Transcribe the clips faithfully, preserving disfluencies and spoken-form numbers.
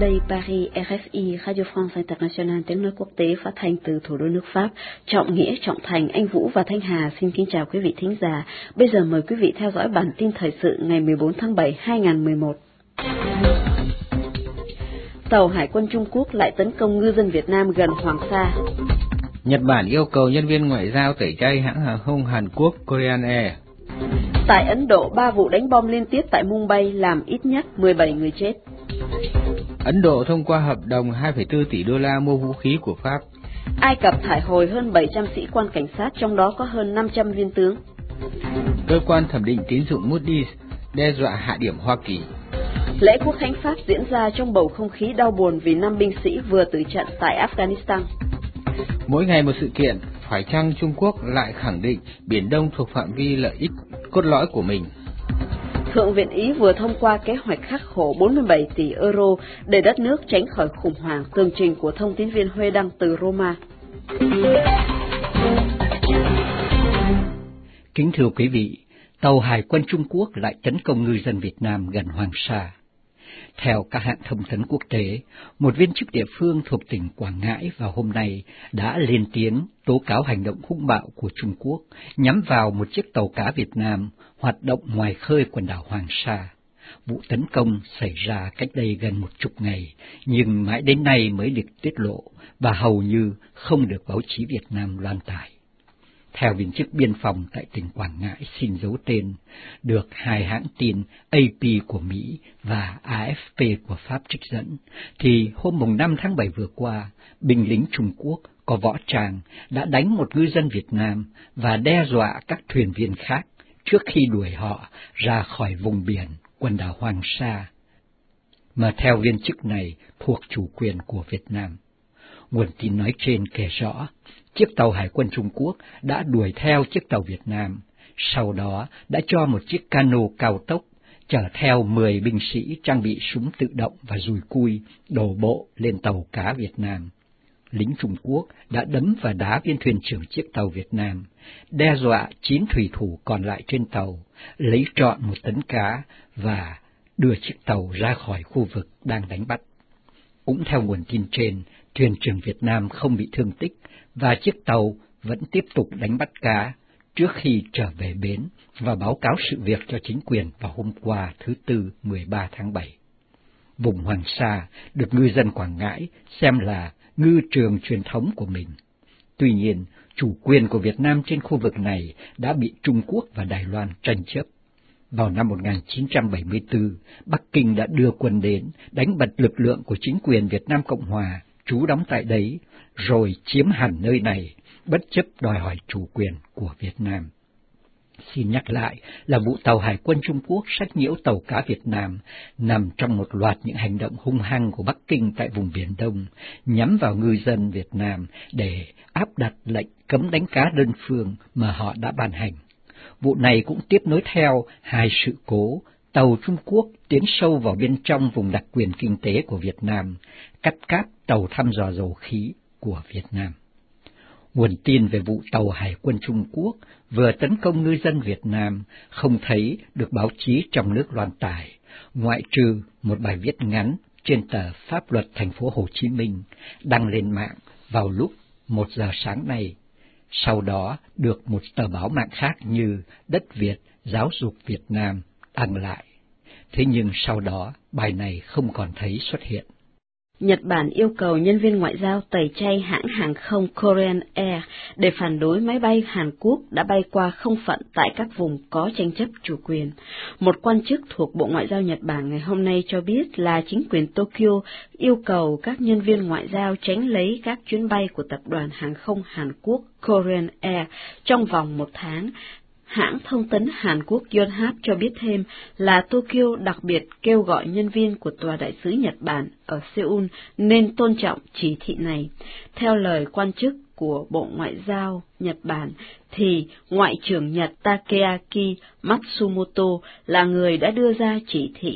Đây Paris, rờ ép i, Radio France International, tiếng nói quốc tế phát thanh từ thủ đô nước Pháp. Trọng Nghĩa, Trọng Thành, Anh Vũ và Thanh Hà xin kính chào quý vị thính giả. Bây giờ mời quý vị theo dõi bản tin thời sự ngày mười bốn tháng bảy hai nghìn không trăm mười một. Tàu Hải quân Trung Quốc lại tấn công ngư dân Việt Nam gần Hoàng Sa. Nhật Bản yêu cầu nhân viên ngoại giao tẩy chay hãng hàng không Hàn Quốc Korean Air. Tại Ấn Độ, ba vụ đánh bom liên tiếp tại Mumbai làm ít nhất mười bảy người chết. Ấn Độ thông qua hợp đồng hai phẩy bốn tỷ đô la mua vũ khí của Pháp. Ai Cập thải hồi hơn bảy trăm sĩ quan cảnh sát, trong đó có hơn năm trăm viên tướng. Cơ quan thẩm định tín dụng Moody's đe dọa hạ điểm Hoa Kỳ. Lễ quốc khánh Pháp diễn ra trong bầu không khí đau buồn vì năm binh sĩ vừa tử trận tại Afghanistan. Mỗi ngày một sự kiện, phải chăng Trung Quốc lại khẳng định Biển Đông thuộc phạm vi lợi ích cốt lõi của mình? Thượng viện Ý vừa thông qua kế hoạch khắc khổ bốn mươi bảy tỷ euro để đất nước tránh khỏi khủng hoảng, tường trình của thông tín viên Huê Đăng từ Roma. Kính thưa quý vị, tàu Hải quân Trung Quốc lại tấn công ngư dân Việt Nam gần Hoàng Sa. Theo các hãng thông tấn quốc tế, một viên chức địa phương thuộc tỉnh Quảng Ngãi vào hôm nay đã lên tiếng tố cáo hành động hung bạo của Trung Quốc nhắm vào một chiếc tàu cá Việt Nam hoạt động ngoài khơi quần đảo Hoàng Sa. Vụ tấn công xảy ra cách đây gần một chục ngày, nhưng mãi đến nay mới được tiết lộ và hầu như không được báo chí Việt Nam loan tải. Theo viên chức biên phòng tại tỉnh Quảng Ngãi xin giấu tên, được hai hãng tin A P của Mỹ và A F P của Pháp trích dẫn, thì hôm mùng năm tháng bảy vừa qua, binh lính Trung Quốc có võ trang đã đánh một ngư dân Việt Nam và đe dọa các thuyền viên khác trước khi đuổi họ ra khỏi vùng biển quần đảo Hoàng Sa, mà theo viên chức này thuộc chủ quyền của Việt Nam. Nguồn tin nói trên kể rõ, chiếc tàu Hải quân Trung Quốc đã đuổi theo chiếc tàu Việt Nam, sau đó đã cho một chiếc cano cao tốc chở theo mười binh sĩ trang bị súng tự động và dùi cui đổ bộ lên tàu cá Việt Nam. Lính Trung Quốc đã đấm và đá viên thuyền trưởng chiếc tàu Việt Nam, đe dọa chín thủy thủ còn lại trên tàu, lấy trọn một tấn cá và đưa chiếc tàu ra khỏi khu vực đang đánh bắt. Cũng theo nguồn tin trên, thuyền trưởng Việt Nam không bị thương tích và chiếc tàu vẫn tiếp tục đánh bắt cá trước khi trở về bến và báo cáo sự việc cho chính quyền vào hôm qua thứ Tư mười ba tháng bảy. Vùng Hoàng Sa được ngư dân Quảng Ngãi xem là ngư trường truyền thống của mình. Tuy nhiên, chủ quyền của Việt Nam trên khu vực này đã bị Trung Quốc và Đài Loan tranh chấp. Vào năm một nghìn chín trăm bảy mươi tư, Bắc Kinh đã đưa quân đến đánh bật lực lượng của chính quyền Việt Nam Cộng Hòa trú đóng tại đấy, rồi chiếm hẳn nơi này, bất chấp đòi hỏi chủ quyền của Việt Nam. Xin nhắc lại là vụ tàu Hải quân Trung Quốc sách nhiễu tàu cá Việt Nam nằm trong một loạt những hành động hung hăng của Bắc Kinh tại vùng Biển Đông, nhắm vào ngư dân Việt Nam để áp đặt lệnh cấm đánh cá đơn phương mà họ đã ban hành. Vụ này cũng tiếp nối theo hai sự cố tàu Trung Quốc tiến sâu vào bên trong vùng đặc quyền kinh tế của Việt Nam, cắt cáp tàu thăm dò dầu khí của Việt Nam. Nguồn tin về vụ tàu Hải quân Trung Quốc vừa tấn công ngư dân Việt Nam không thấy được báo chí trong nước loan tải, ngoại trừ một bài viết ngắn trên tờ Pháp Luật Thành phố Hồ Chí Minh đăng lên mạng vào lúc một giờ sáng nay. Sau đó được một tờ báo mạng khác như Đất Việt, Giáo dục Việt Nam đăng lại. Thế nhưng sau đó bài này không còn thấy xuất hiện. Nhật Bản yêu cầu nhân viên ngoại giao tẩy chay hãng hàng không Korean Air để phản đối máy bay Hàn Quốc đã bay qua không phận tại các vùng có tranh chấp chủ quyền. Một quan chức thuộc Bộ Ngoại giao Nhật Bản ngày hôm nay cho biết là chính quyền Tokyo yêu cầu các nhân viên ngoại giao tránh lấy các chuyến bay của tập đoàn hàng không Hàn Quốc Korean Air trong vòng một tháng. Hãng thông tấn Hàn Quốc Yonhap cho biết thêm là Tokyo đặc biệt kêu gọi nhân viên của Tòa đại sứ Nhật Bản ở Seoul nên tôn trọng chỉ thị này. Theo lời quan chức của Bộ Ngoại giao Nhật Bản, thì Ngoại trưởng Nhật Takeaki Matsumoto là người đã đưa ra chỉ thị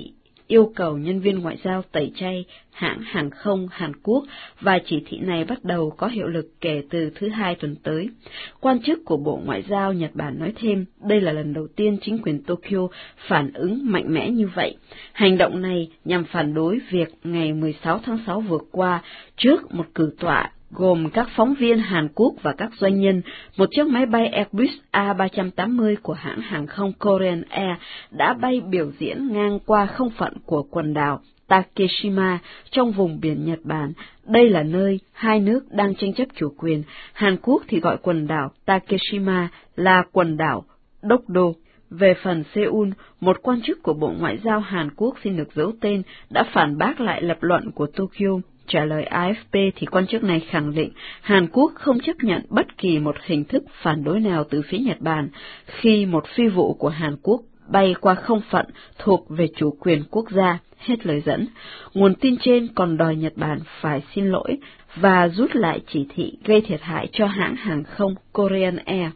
yêu cầu nhân viên ngoại giao tẩy chay hãng hàng không Hàn Quốc, và chỉ thị này bắt đầu có hiệu lực kể từ thứ Hai tuần tới. Quan chức của Bộ Ngoại giao Nhật Bản nói thêm, đây là lần đầu tiên chính quyền Tokyo phản ứng mạnh mẽ như vậy. Hành động này nhằm phản đối việc ngày mười sáu tháng sáu vừa qua, trước một cử tọa gồm các phóng viên Hàn Quốc và các doanh nhân, một chiếc máy bay Airbus A ba trăm tám mươi của hãng hàng không Korean Air đã bay biểu diễn ngang qua không phận của quần đảo Takeshima trong vùng biển Nhật Bản. Đây là nơi hai nước đang tranh chấp chủ quyền. Hàn Quốc thì gọi quần đảo Takeshima là quần đảo Dokdo. Về phần Seoul, một quan chức của Bộ Ngoại giao Hàn Quốc xin được giấu tên đã phản bác lại lập luận của Tokyo. Trả lời a ép pê thì quan chức này khẳng định Hàn Quốc không chấp nhận bất kỳ một hình thức phản đối nào từ phía Nhật Bản khi một phi vụ của Hàn Quốc bay qua không phận thuộc về chủ quyền quốc gia. Hết lời dẫn. Nguồn tin trên còn đòi Nhật Bản phải xin lỗi và rút lại chỉ thị gây thiệt hại cho hãng hàng không Korean Air.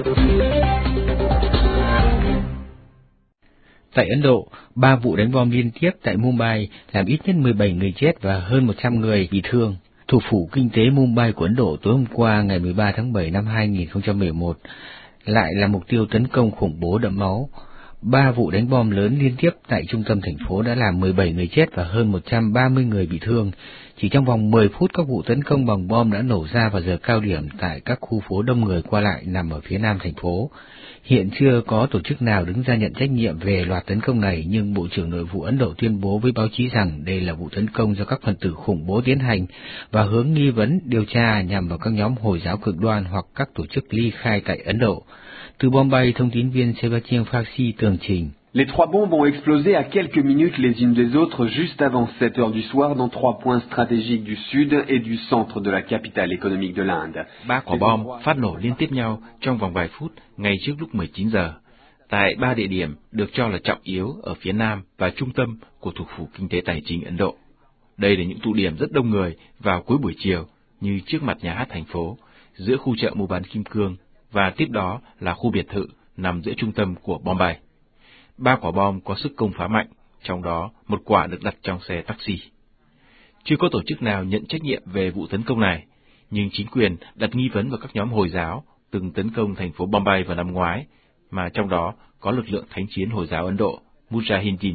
Tại Ấn Độ, ba vụ đánh bom liên tiếp tại Mumbai làm ít nhất mười bảy người chết và hơn một trăm người bị thương. Thủ phủ kinh tế Mumbai của Ấn Độ tối hôm qua ngày mười ba tháng bảy năm hai nghìn không trăm mười một lại là mục tiêu tấn công khủng bố đẫm máu. Ba vụ đánh bom lớn liên tiếp tại trung tâm thành phố đã làm mười bảy người chết và hơn một trăm ba mươi người bị thương. Chỉ trong vòng mười phút, các vụ tấn công bằng bom đã nổ ra vào giờ cao điểm tại các khu phố đông người qua lại nằm ở phía nam thành phố. Hiện chưa có tổ chức nào đứng ra nhận trách nhiệm về loạt tấn công này, nhưng Bộ trưởng Nội vụ Ấn Độ tuyên bố với báo chí rằng đây là vụ tấn công do các phần tử khủng bố tiến hành và hướng nghi vấn điều tra nhằm vào các nhóm Hồi giáo cực đoan hoặc các tổ chức ly khai tại Ấn Độ. Từ Bombay, thông tin viên Sébastien Farsi tường trình. Les trois bombes ont explosé à quelques minutes les unes des autres juste avant sept heures du soir dans trois points stratégiques du sud et du centre de la capitale économique de l'Inde. Ba quả bom phát nổ liên tiếp nhau trong vòng vài phút ngay trước lúc mười chín giờ, tại ba địa điểm được cho là trọng yếu ở phía nam và trung tâm của thủ phủ kinh tế tài chính Ấn Độ. Đây là những tụ điểm rất đông người vào cuối buổi chiều, như trước mặt nhà hát thành phố, giữa khu chợ mua bán kim cương, và tiếp đó là khu biệt thự nằm giữa trung tâm của Bombay. Ba quả bom có sức công phá mạnh, trong đó một quả được đặt trong xe taxi. Chưa có tổ chức nào nhận trách nhiệm về vụ tấn công này, nhưng chính quyền đặt nghi vấn vào các nhóm Hồi giáo từng tấn công thành phố Bombay vào năm ngoái, mà trong đó có lực lượng thánh chiến Hồi giáo Ấn Độ, Mujahideen.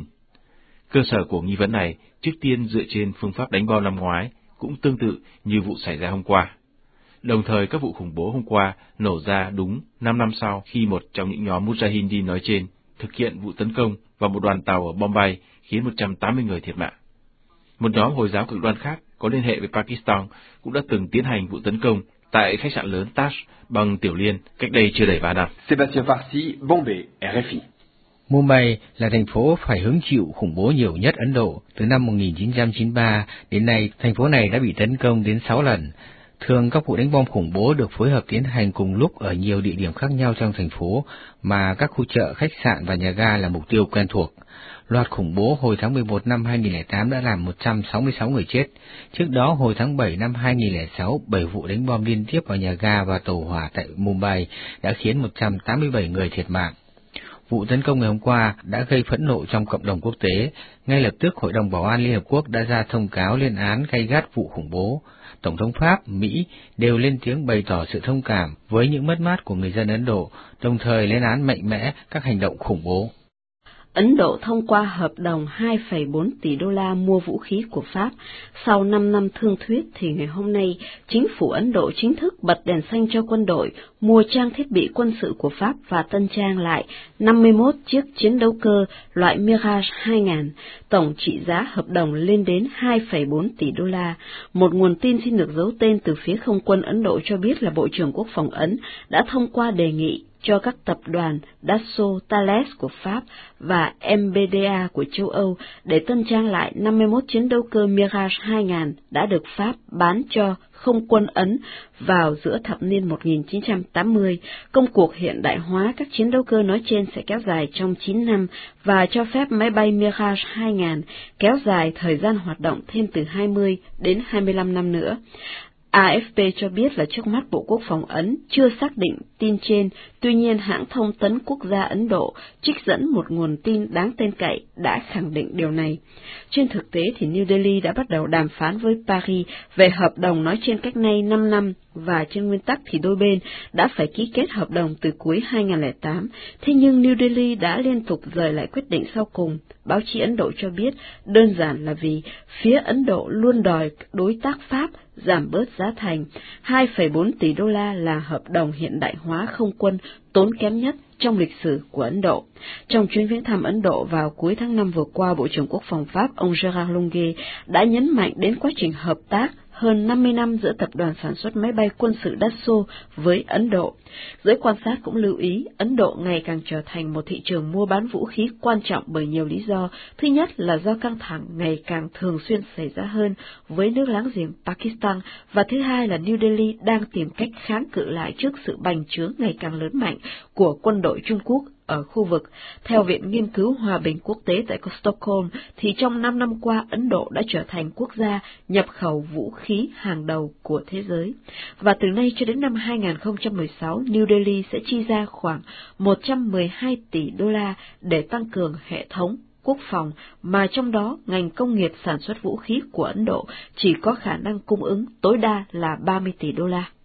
Cơ sở của nghi vấn này trước tiên dựa trên phương pháp đánh bom năm ngoái, cũng tương tự như vụ xảy ra hôm qua. Đồng thời các vụ khủng bố hôm qua nổ ra đúng năm năm sau khi một trong những nhóm Mujahideen nói trên thực hiện vụ tấn công vào một đoàn tàu ở Bombay khiến một trăm tám mươi người thiệt mạng. Một nhóm Hồi giáo cực đoan khác có liên hệ với Pakistan cũng đã từng tiến hành vụ tấn công tại khách sạn lớn Taj bằng tiểu liên cách đây chưa đầy ba năm. Sébastien Farsi, Bombay, R F I. Mumbai là thành phố phải hứng chịu khủng bố nhiều nhất Ấn Độ. Từ năm một nghìn chín trăm chín mươi ba đến nay, thành phố này đã bị tấn công đến sáu lần. Thường các vụ đánh bom khủng bố được phối hợp tiến hành cùng lúc ở nhiều địa điểm khác nhau trong thành phố, mà các khu chợ, khách sạn và nhà ga là mục tiêu quen thuộc. Loạt khủng bố hồi tháng mười một năm hai nghìn không trăm lẻ tám đã làm một trăm sáu mươi sáu người chết. Trước đó, hồi tháng bảy năm hai nghìn không trăm lẻ sáu, bảy vụ đánh bom liên tiếp vào nhà ga và tàu hỏa tại Mumbai đã khiến một trăm tám mươi bảy người thiệt mạng. Vụ tấn công ngày hôm qua đã gây phẫn nộ trong cộng đồng quốc tế. Ngay lập tức, Hội đồng Bảo an Liên Hợp Quốc đã ra thông cáo lên án gay gắt vụ khủng bố. Tổng thống Pháp, Mỹ đều lên tiếng bày tỏ sự thông cảm với những mất mát của người dân Ấn Độ, đồng thời lên án mạnh mẽ các hành động khủng bố. Ấn Độ thông qua hợp đồng hai phẩy bốn tỷ đô la mua vũ khí của Pháp. Sau năm năm thương thuyết thì ngày hôm nay, chính phủ Ấn Độ chính thức bật đèn xanh cho quân đội, mua trang thiết bị quân sự của Pháp và tân trang lại năm mươi mốt chiếc chiến đấu cơ loại Mirage hai nghìn. Tổng trị giá hợp đồng lên đến hai phẩy bốn tỷ đô la. Một nguồn tin xin được giấu tên từ phía không quân Ấn Độ cho biết là Bộ trưởng Quốc phòng Ấn đã thông qua đề nghị cho các tập đoàn Dassault Thales của Pháp và M B D A của châu Âu để tân trang lại năm mươi mốt chiến đấu cơ Mirage hai nghìn đã được Pháp bán cho không quân Ấn vào giữa thập niên một nghìn chín trăm tám mươi. Công cuộc hiện đại hóa các chiến đấu cơ nói trên sẽ kéo dài trong chín năm và cho phép máy bay Mirage hai nghìn kéo dài thời gian hoạt động thêm từ hai mươi đến hai mươi lăm năm nữa. a ép pê cho biết là trước mắt Bộ Quốc phòng Ấn chưa xác định tin trên, tuy nhiên hãng thông tấn quốc gia Ấn Độ trích dẫn một nguồn tin đáng tin cậy đã khẳng định điều này. Trên thực tế thì New Delhi đã bắt đầu đàm phán với Paris về hợp đồng nói trên cách nay năm năm, và trên nguyên tắc thì đôi bên đã phải ký kết hợp đồng từ cuối hai nghìn không trăm lẻ tám, thế nhưng New Delhi đã liên tục rời lại quyết định sau cùng. Báo chí Ấn Độ cho biết đơn giản là vì phía Ấn Độ luôn đòi đối tác Pháp giảm bớt giá thành. hai phẩy bốn tỷ đô la là hợp đồng hiện đại hóa không quân tốn kém nhất trong lịch sử của Ấn Độ. Trong chuyến viếng thăm Ấn Độ vào cuối tháng năm vừa qua, Bộ trưởng Quốc phòng Pháp ông Gérard Longuet đã nhấn mạnh đến quá trình hợp tác hơn năm mươi năm giữa tập đoàn sản xuất máy bay quân sự Dassault với Ấn Độ. Giới quan sát cũng lưu ý, Ấn Độ ngày càng trở thành một thị trường mua bán vũ khí quan trọng bởi nhiều lý do. Thứ nhất là do căng thẳng ngày càng thường xuyên xảy ra hơn với nước láng giềng Pakistan, và thứ hai là New Delhi đang tìm cách kháng cự lại trước sự bành trướng ngày càng lớn mạnh của quân đội Trung Quốc ở khu vực. Theo Viện Nghiên cứu Hòa bình Quốc tế tại Stockholm, thì trong năm năm qua, Ấn Độ đã trở thành quốc gia nhập khẩu vũ khí hàng đầu của thế giới. Và từ nay cho đến năm hai nghìn không trăm mười sáu, New Delhi sẽ chi ra khoảng một trăm mười hai tỷ đô la để tăng cường hệ thống quốc phòng, mà trong đó ngành công nghiệp sản xuất vũ khí của Ấn Độ chỉ có khả năng cung ứng tối đa là ba mươi tỷ đô la.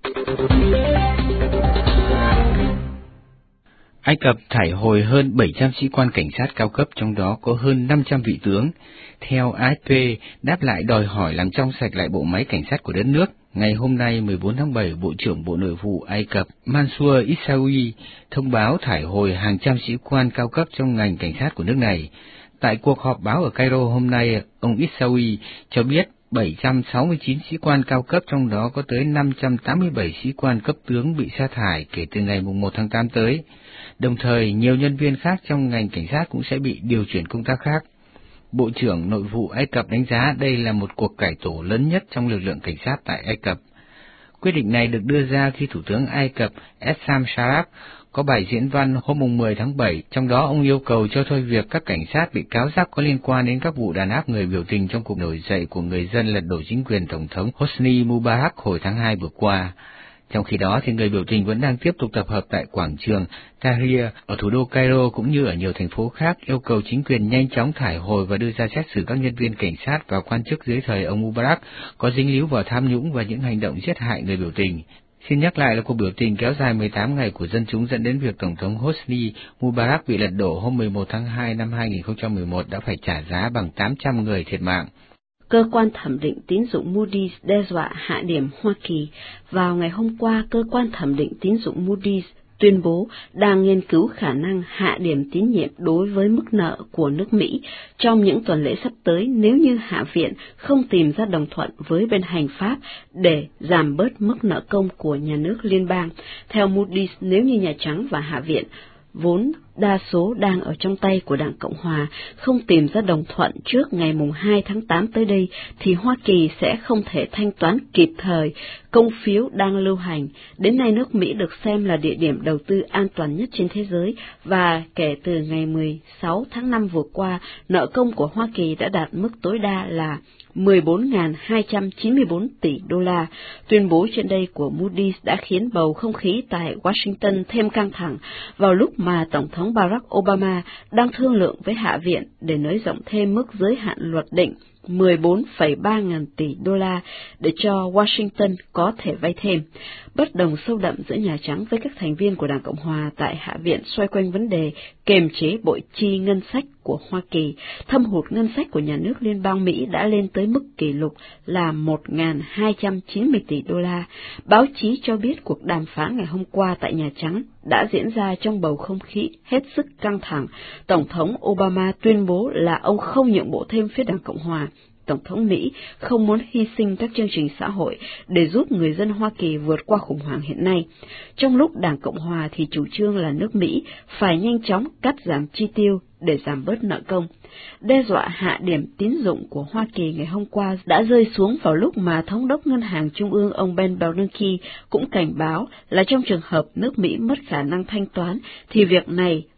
Ai Cập thải hồi hơn bảy trăm sĩ quan cảnh sát cao cấp, trong đó có hơn năm trăm vị tướng. Theo a ép pê, đáp lại đòi hỏi làm trong sạch lại bộ máy cảnh sát của đất nước, ngày hôm nay mười bốn tháng bảy, Bộ trưởng Bộ Nội vụ Ai Cập Mansour Issaoui thông báo thải hồi hàng trăm sĩ quan cao cấp trong ngành cảnh sát của nước này. Tại cuộc họp báo ở Cairo hôm nay, ông Issaoui cho biết bảy trăm sáu mươi chín sĩ quan cao cấp, trong đó có tới năm trăm tám mươi bảy sĩ quan cấp tướng bị sa thải kể từ ngày mùng một tháng tám tới. Đồng thời, nhiều nhân viên khác trong ngành cảnh sát cũng sẽ bị điều chuyển công tác khác. Bộ trưởng Nội vụ Ai Cập đánh giá đây là một cuộc cải tổ lớn nhất trong lực lượng cảnh sát tại Ai Cập. Quyết định này được đưa ra khi Thủ tướng Ai Cập Essam Sharaf có bài diễn văn hôm mười tháng bảy, trong đó ông yêu cầu cho thôi việc các cảnh sát bị cáo giác có liên quan đến các vụ đàn áp người biểu tình trong cuộc nổi dậy của người dân lật đổ chính quyền Tổng thống Hosni Mubarak hồi tháng hai vừa qua. Trong khi đó, thì người biểu tình vẫn đang tiếp tục tập hợp tại quảng trường Tahrir ở thủ đô Cairo cũng như ở nhiều thành phố khác, yêu cầu chính quyền nhanh chóng thải hồi và đưa ra xét xử các nhân viên cảnh sát và quan chức dưới thời ông Mubarak có dính líu vào tham nhũng và những hành động giết hại người biểu tình. Xin nhắc lại là cuộc biểu tình kéo dài mười tám ngày của dân chúng dẫn đến việc Tổng thống Hosni Mubarak bị lật đổ hôm mười một tháng hai năm hai nghìn không trăm mười một đã phải trả giá bằng tám trăm người thiệt mạng. Cơ quan thẩm định tín dụng Moody's đe dọa hạ điểm Hoa Kỳ. Vào ngày hôm qua, cơ quan thẩm định tín dụng Moody's tuyên bố đang nghiên cứu khả năng hạ điểm tín nhiệm đối với mức nợ của nước Mỹ trong những tuần lễ sắp tới nếu như Hạ viện không tìm ra đồng thuận với bên hành pháp để giảm bớt mức nợ công của nhà nước liên bang. Theo Moody's, nếu như Nhà Trắng và Hạ viện vốn đa số đang ở trong tay của Đảng Cộng Hòa, không tìm ra đồng thuận trước ngày mùng hai tháng tám tới đây, thì Hoa Kỳ sẽ không thể thanh toán kịp thời công phiếu đang lưu hành. Đến nay, nước Mỹ được xem là địa điểm đầu tư an toàn nhất trên thế giới, và kể từ ngày mười sáu tháng năm vừa qua, nợ công của Hoa Kỳ đã đạt mức tối đa là mười bốn nghìn hai trăm chín mươi bốn tỷ đô la. Tuyên bố trên đây của Moody's đã khiến bầu không khí tại Washington thêm căng thẳng vào lúc mà Tổng thống Barack Obama đang thương lượng với Hạ viện để nới rộng thêm mức giới hạn luật định mười bốn phẩy ba ngàn tỷ đô la để cho Washington có thể vay thêm. Bất đồng sâu đậm giữa Nhà Trắng với các thành viên của Đảng Cộng Hòa tại Hạ viện xoay quanh vấn đề kiềm chế bội chi ngân sách của Hoa Kỳ. Thâm hụt ngân sách của nhà nước liên bang Mỹ đã lên tới mức kỷ lục là một nghìn hai trăm chín mươi tỷ đô la. Báo chí cho biết cuộc đàm phán ngày hôm qua tại Nhà Trắng đã diễn ra trong bầu không khí hết sức căng thẳng. Tổng thống Obama tuyên bố là ông không nhượng bộ thêm phía Đảng Cộng Hòa. Tổng thống Mỹ không muốn hy sinh các chương trình xã hội để giúp người dân Hoa Kỳ vượt qua khủng hoảng hiện nay. Trong lúc Đảng Cộng Hòa thì chủ trương là nước Mỹ phải nhanh chóng cắt giảm chi tiêu để giảm bớt nợ công. Đe dọa hạ điểm tín dụng của Hoa Kỳ ngày hôm qua đã rơi xuống vào lúc mà Thống đốc Ngân hàng Trung ương ông Ben Bernanke cũng cảnh báo là trong trường hợp nước Mỹ mất khả năng thanh toán thì việc này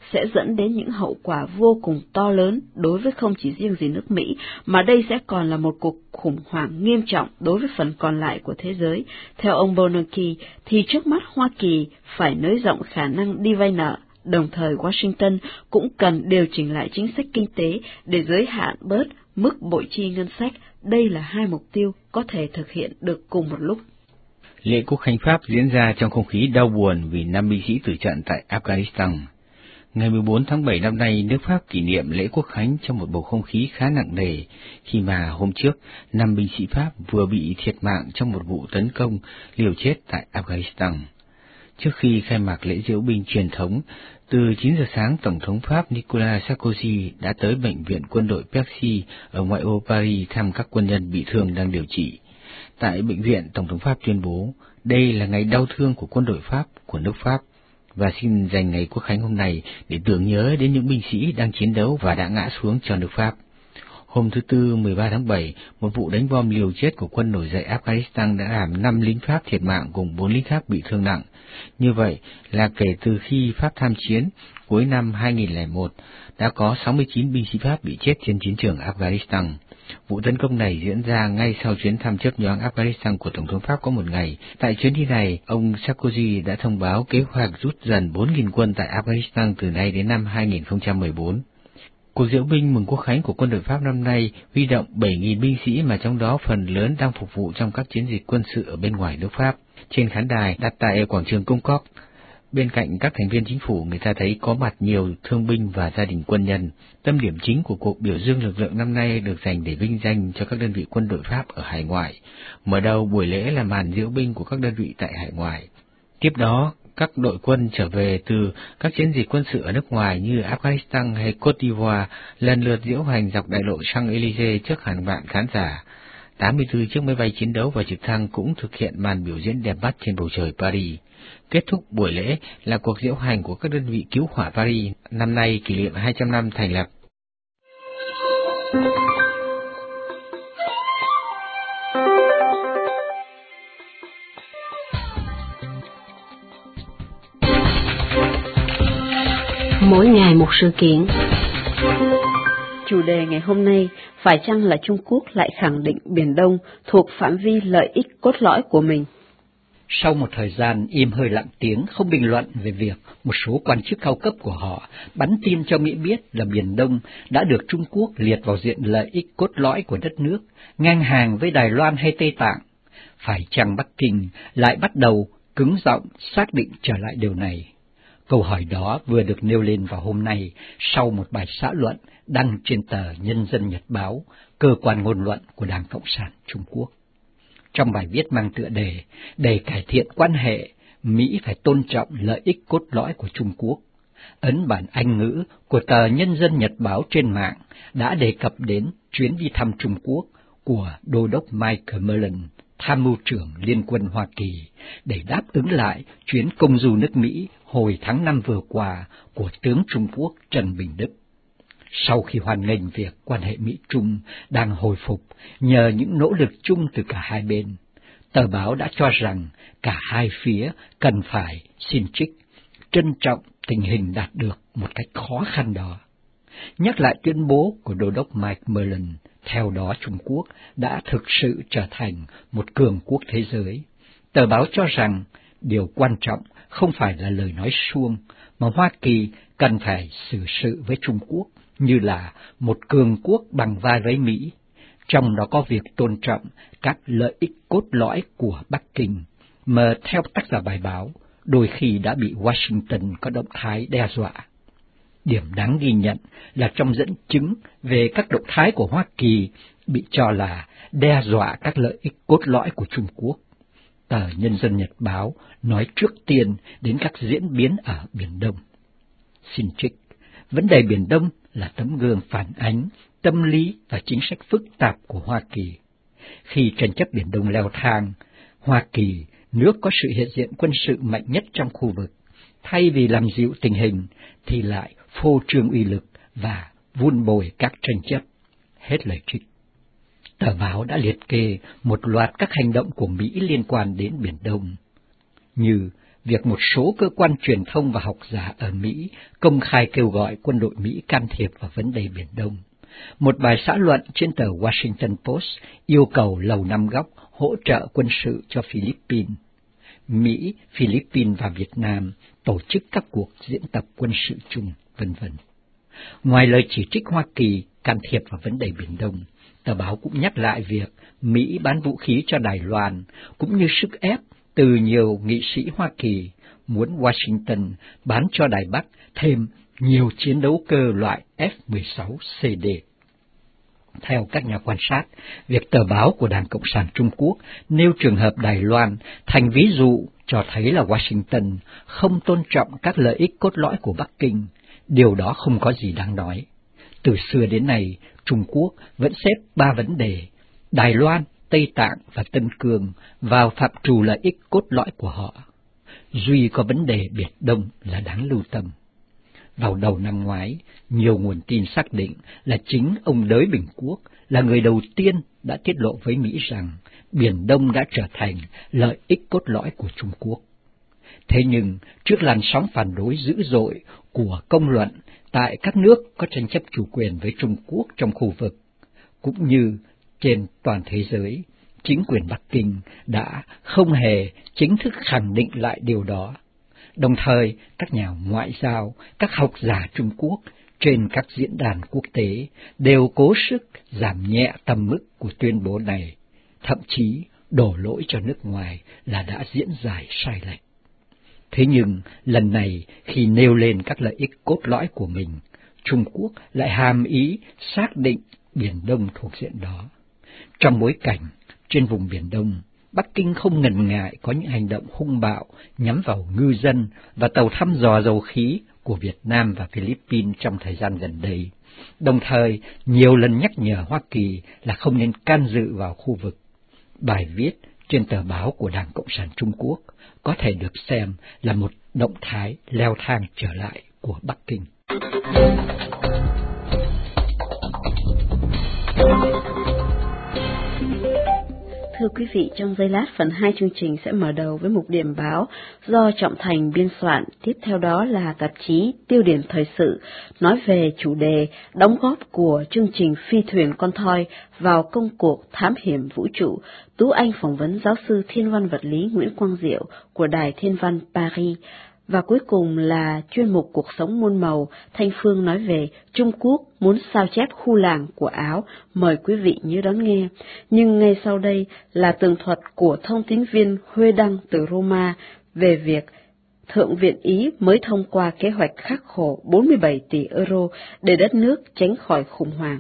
sẽ dẫn đến những hậu quả vô cùng to lớn đối với không chỉ riêng gì nước Mỹ, mà đây sẽ còn là một cuộc khủng hoảng nghiêm trọng đối với phần còn lại của thế giới. Theo ông Bernanke, thì trước mắt Hoa Kỳ phải nới rộng khả năng đi vay nợ, đồng thời Washington cũng cần điều chỉnh lại chính sách kinh tế để giới hạn bớt mức bội chi ngân sách. Đây là hai mục tiêu có thể thực hiện được cùng một lúc. Lễ quốc khánh Pháp diễn ra trong không khí đau buồn vì năm binh sĩ tử trận tại Afghanistan. Ngày mười bốn tháng bảy năm nay, nước Pháp kỷ niệm lễ quốc khánh trong một bầu không khí khá nặng nề, khi mà hôm trước, năm binh sĩ Pháp vừa bị thiệt mạng trong một vụ tấn công liều chết tại Afghanistan. Trước khi khai mạc lễ diễu binh truyền thống, từ chín giờ sáng, Tổng thống Pháp Nicolas Sarkozy đã tới Bệnh viện quân đội Percy ở ngoại ô Paris thăm các quân nhân bị thương đang điều trị. Tại bệnh viện, Tổng thống Pháp tuyên bố, đây là ngày đau thương của quân đội Pháp, của nước Pháp, và xin dành ngày quốc khánh hôm nay để tưởng nhớ đến những binh sĩ đang chiến đấu và đã ngã xuống cho nước Pháp. Hôm thứ Tư mười ba tháng bảy, một vụ đánh bom liều chết của quân nổi dậy Afghanistan đã làm năm lính Pháp thiệt mạng cùng bốn lính khác bị thương nặng. Như vậy là kể từ khi Pháp tham chiến cuối năm hai nghìn lẻ một, đã có sáu mươi chín binh sĩ Pháp bị chết trên chiến trường Afghanistan. Vụ tấn công này diễn ra ngay sau chuyến thăm chớp nhoáng Afghanistan của Tổng thống Pháp có một ngày. Tại chuyến đi này, ông Sarkozy đã thông báo kế hoạch rút dần bốn nghìn quân tại Afghanistan từ nay đến năm hai nghìn không trăm mười bốn. Cuộc diễu binh mừng quốc khánh của quân đội Pháp năm nay huy động bảy nghìn binh sĩ, mà trong đó phần lớn đang phục vụ trong các chiến dịch quân sự ở bên ngoài nước Pháp. Trên khán đài đặt tại quảng trường Concorde, bên cạnh các thành viên chính phủ, người ta thấy có mặt nhiều thương binh và gia đình quân nhân. Tâm điểm chính của cuộc biểu dương lực lượng năm nay được dành để vinh danh cho các đơn vị quân đội Pháp ở hải ngoại. Mở đầu buổi lễ là màn diễu binh của các đơn vị tại hải ngoại. Tiếp đó, các đội quân trở về từ các chiến dịch quân sự ở nước ngoài như Afghanistan hay Côte d'Ivoire lần lượt diễu hành dọc đại lộ Champs-Élysées trước hàng vạn khán giả. tám mươi tư chiếc máy bay chiến đấu và trực thăng cũng thực hiện màn biểu diễn đẹp mắt trên bầu trời Paris. Kết thúc buổi lễ là cuộc diễu hành của các đơn vị cứu hỏa Paris, năm nay kỷ niệm hai trăm năm thành lập. Mỗi ngày một sự kiện. Chủ đề ngày hôm nay, phải chăng là Trung Quốc lại khẳng định Biển Đông thuộc phạm vi lợi ích cốt lõi của mình? Sau một thời gian im hơi lặng tiếng không bình luận về việc một số quan chức cao cấp của họ bắn tin cho Mỹ biết là Biển Đông đã được Trung Quốc liệt vào diện lợi ích cốt lõi của đất nước, ngang hàng với Đài Loan hay Tây Tạng, phải chăng Bắc Kinh lại bắt đầu cứng giọng xác định trở lại điều này? Câu hỏi đó vừa được nêu lên vào hôm nay sau một bài xã luận đăng trên tờ Nhân dân Nhật Báo, cơ quan ngôn luận của Đảng Cộng sản Trung Quốc. Trong bài viết mang tựa đề "Để cải thiện quan hệ, Mỹ phải tôn trọng lợi ích cốt lõi của Trung Quốc", ấn bản Anh ngữ của tờ Nhân dân Nhật Báo trên mạng đã đề cập đến chuyến đi thăm Trung Quốc của Đô đốc Michael Mullen, tham mưu trưởng Liên quân Hoa Kỳ, để đáp ứng lại chuyến công du nước Mỹ hồi tháng năm vừa qua của tướng Trung Quốc Trần Bình Đức. Sau khi hoan nghênh việc quan hệ Mỹ-Trung đang hồi phục nhờ những nỗ lực chung từ cả hai bên, tờ báo đã cho rằng cả hai phía cần phải xin trích, trân trọng tình hình đạt được một cách khó khăn đó. Nhắc lại tuyên bố của Đô đốc Mike Mullen, theo đó Trung Quốc đã thực sự trở thành một cường quốc thế giới. Tờ báo cho rằng điều quan trọng không phải là lời nói suông, mà Hoa Kỳ cần phải xử sự với Trung Quốc như là một cường quốc bằng vai với Mỹ, trong đó có việc tôn trọng các lợi ích cốt lõi của Bắc Kinh, mà theo tác giả bài báo, đôi khi đã bị Washington có động thái đe dọa. Điểm đáng ghi nhận là trong dẫn chứng về các động thái của Hoa Kỳ bị cho là đe dọa các lợi ích cốt lõi của Trung Quốc, tờ Nhân dân Nhật Báo nói trước tiên đến các diễn biến ở Biển Đông. Xin trích, vấn đề Biển Đông là tấm gương phản ánh tâm lý và chính sách phức tạp của Hoa Kỳ. Khi tranh chấp Biển Đông leo thang, Hoa Kỳ, nước có sự hiện diện quân sự mạnh nhất trong khu vực, thay vì làm dịu tình hình thì lại phô trương uy lực và vun bồi các tranh chấp. Hết lời trích. Tờ báo đã liệt kê một loạt các hành động của Mỹ liên quan đến Biển Đông, như việc một số cơ quan truyền thông và học giả ở Mỹ công khai kêu gọi quân đội Mỹ can thiệp vào vấn đề Biển Đông. Một bài xã luận trên tờ Washington Post yêu cầu Lầu Năm Góc hỗ trợ quân sự cho Philippines. Mỹ, Philippines và Việt Nam tổ chức các cuộc diễn tập quân sự chung, vân vân. Ngoài lời chỉ trích Hoa Kỳ can thiệp vào vấn đề Biển Đông, tờ báo cũng nhắc lại việc Mỹ bán vũ khí cho Đài Loan, cũng như sức ép từ nhiều nghị sĩ Hoa Kỳ muốn Washington bán cho Đài Bắc thêm nhiều chiến đấu cơ loại F mười sáu C D. Theo các nhà quan sát, việc tờ báo của Đảng Cộng sản Trung Quốc nêu trường hợp Đài Loan thành ví dụ cho thấy là Washington không tôn trọng các lợi ích cốt lõi của Bắc Kinh. Điều đó không có gì đáng nói. Từ xưa đến nay, Trung Quốc vẫn xếp ba vấn đề, Đài Loan, Tây Tạng và Tân Cương, vào phạm trù lợi ích cốt lõi của họ. Duy có vấn đề Biển Đông là đáng lưu tâm. Vào đầu năm ngoái, nhiều nguồn tin xác định là chính ông Đới Bình Quốc là người đầu tiên đã tiết lộ với Mỹ rằng Biển Đông đã trở thành lợi ích cốt lõi của Trung Quốc. Thế nhưng, trước làn sóng phản đối dữ dội của công luận tại các nước có tranh chấp chủ quyền với Trung Quốc trong khu vực, cũng như trên toàn thế giới, chính quyền Bắc Kinh đã không hề chính thức khẳng định lại điều đó. Đồng thời, các nhà ngoại giao, các học giả Trung Quốc trên các diễn đàn quốc tế đều cố sức giảm nhẹ tầm mức của tuyên bố này, thậm chí đổ lỗi cho nước ngoài là đã diễn giải sai lệch. Thế nhưng, lần này khi nêu lên các lợi ích cốt lõi của mình, Trung Quốc lại hàm ý xác định Biển Đông thuộc diện đó. Trong bối cảnh, trên vùng Biển Đông, Bắc Kinh không ngần ngại có những hành động hung bạo nhắm vào ngư dân và tàu thăm dò dầu khí của Việt Nam và Philippines trong thời gian gần đây, đồng thời nhiều lần nhắc nhở Hoa Kỳ là không nên can dự vào khu vực. Bài viết trên tờ báo của Đảng Cộng sản Trung Quốc có thể được xem là một động thái leo thang trở lại của Bắc Kinh. Thưa quý vị, trong giây lát phần hai chương trình sẽ mở đầu với mục điểm báo do Trọng Thành biên soạn, tiếp theo đó là tạp chí Tiêu điểm thời sự nói về chủ đề đóng góp của chương trình Phi thuyền con thoi vào công cuộc thám hiểm vũ trụ. Tú Anh phỏng vấn giáo sư thiên văn vật lý Nguyễn Quang Diệu của Đài Thiên văn Paris. Và cuối cùng là chuyên mục Cuộc sống muôn màu, Thanh Phương nói về Trung Quốc muốn sao chép khu làng của Áo, mời quý vị nhớ đón nghe. Nhưng ngay sau đây là tường thuật của thông tín viên Huê Đăng từ Roma về việc Thượng viện Ý mới thông qua kế hoạch khắc khổ bốn mươi bảy tỷ euro để đất nước tránh khỏi khủng hoảng.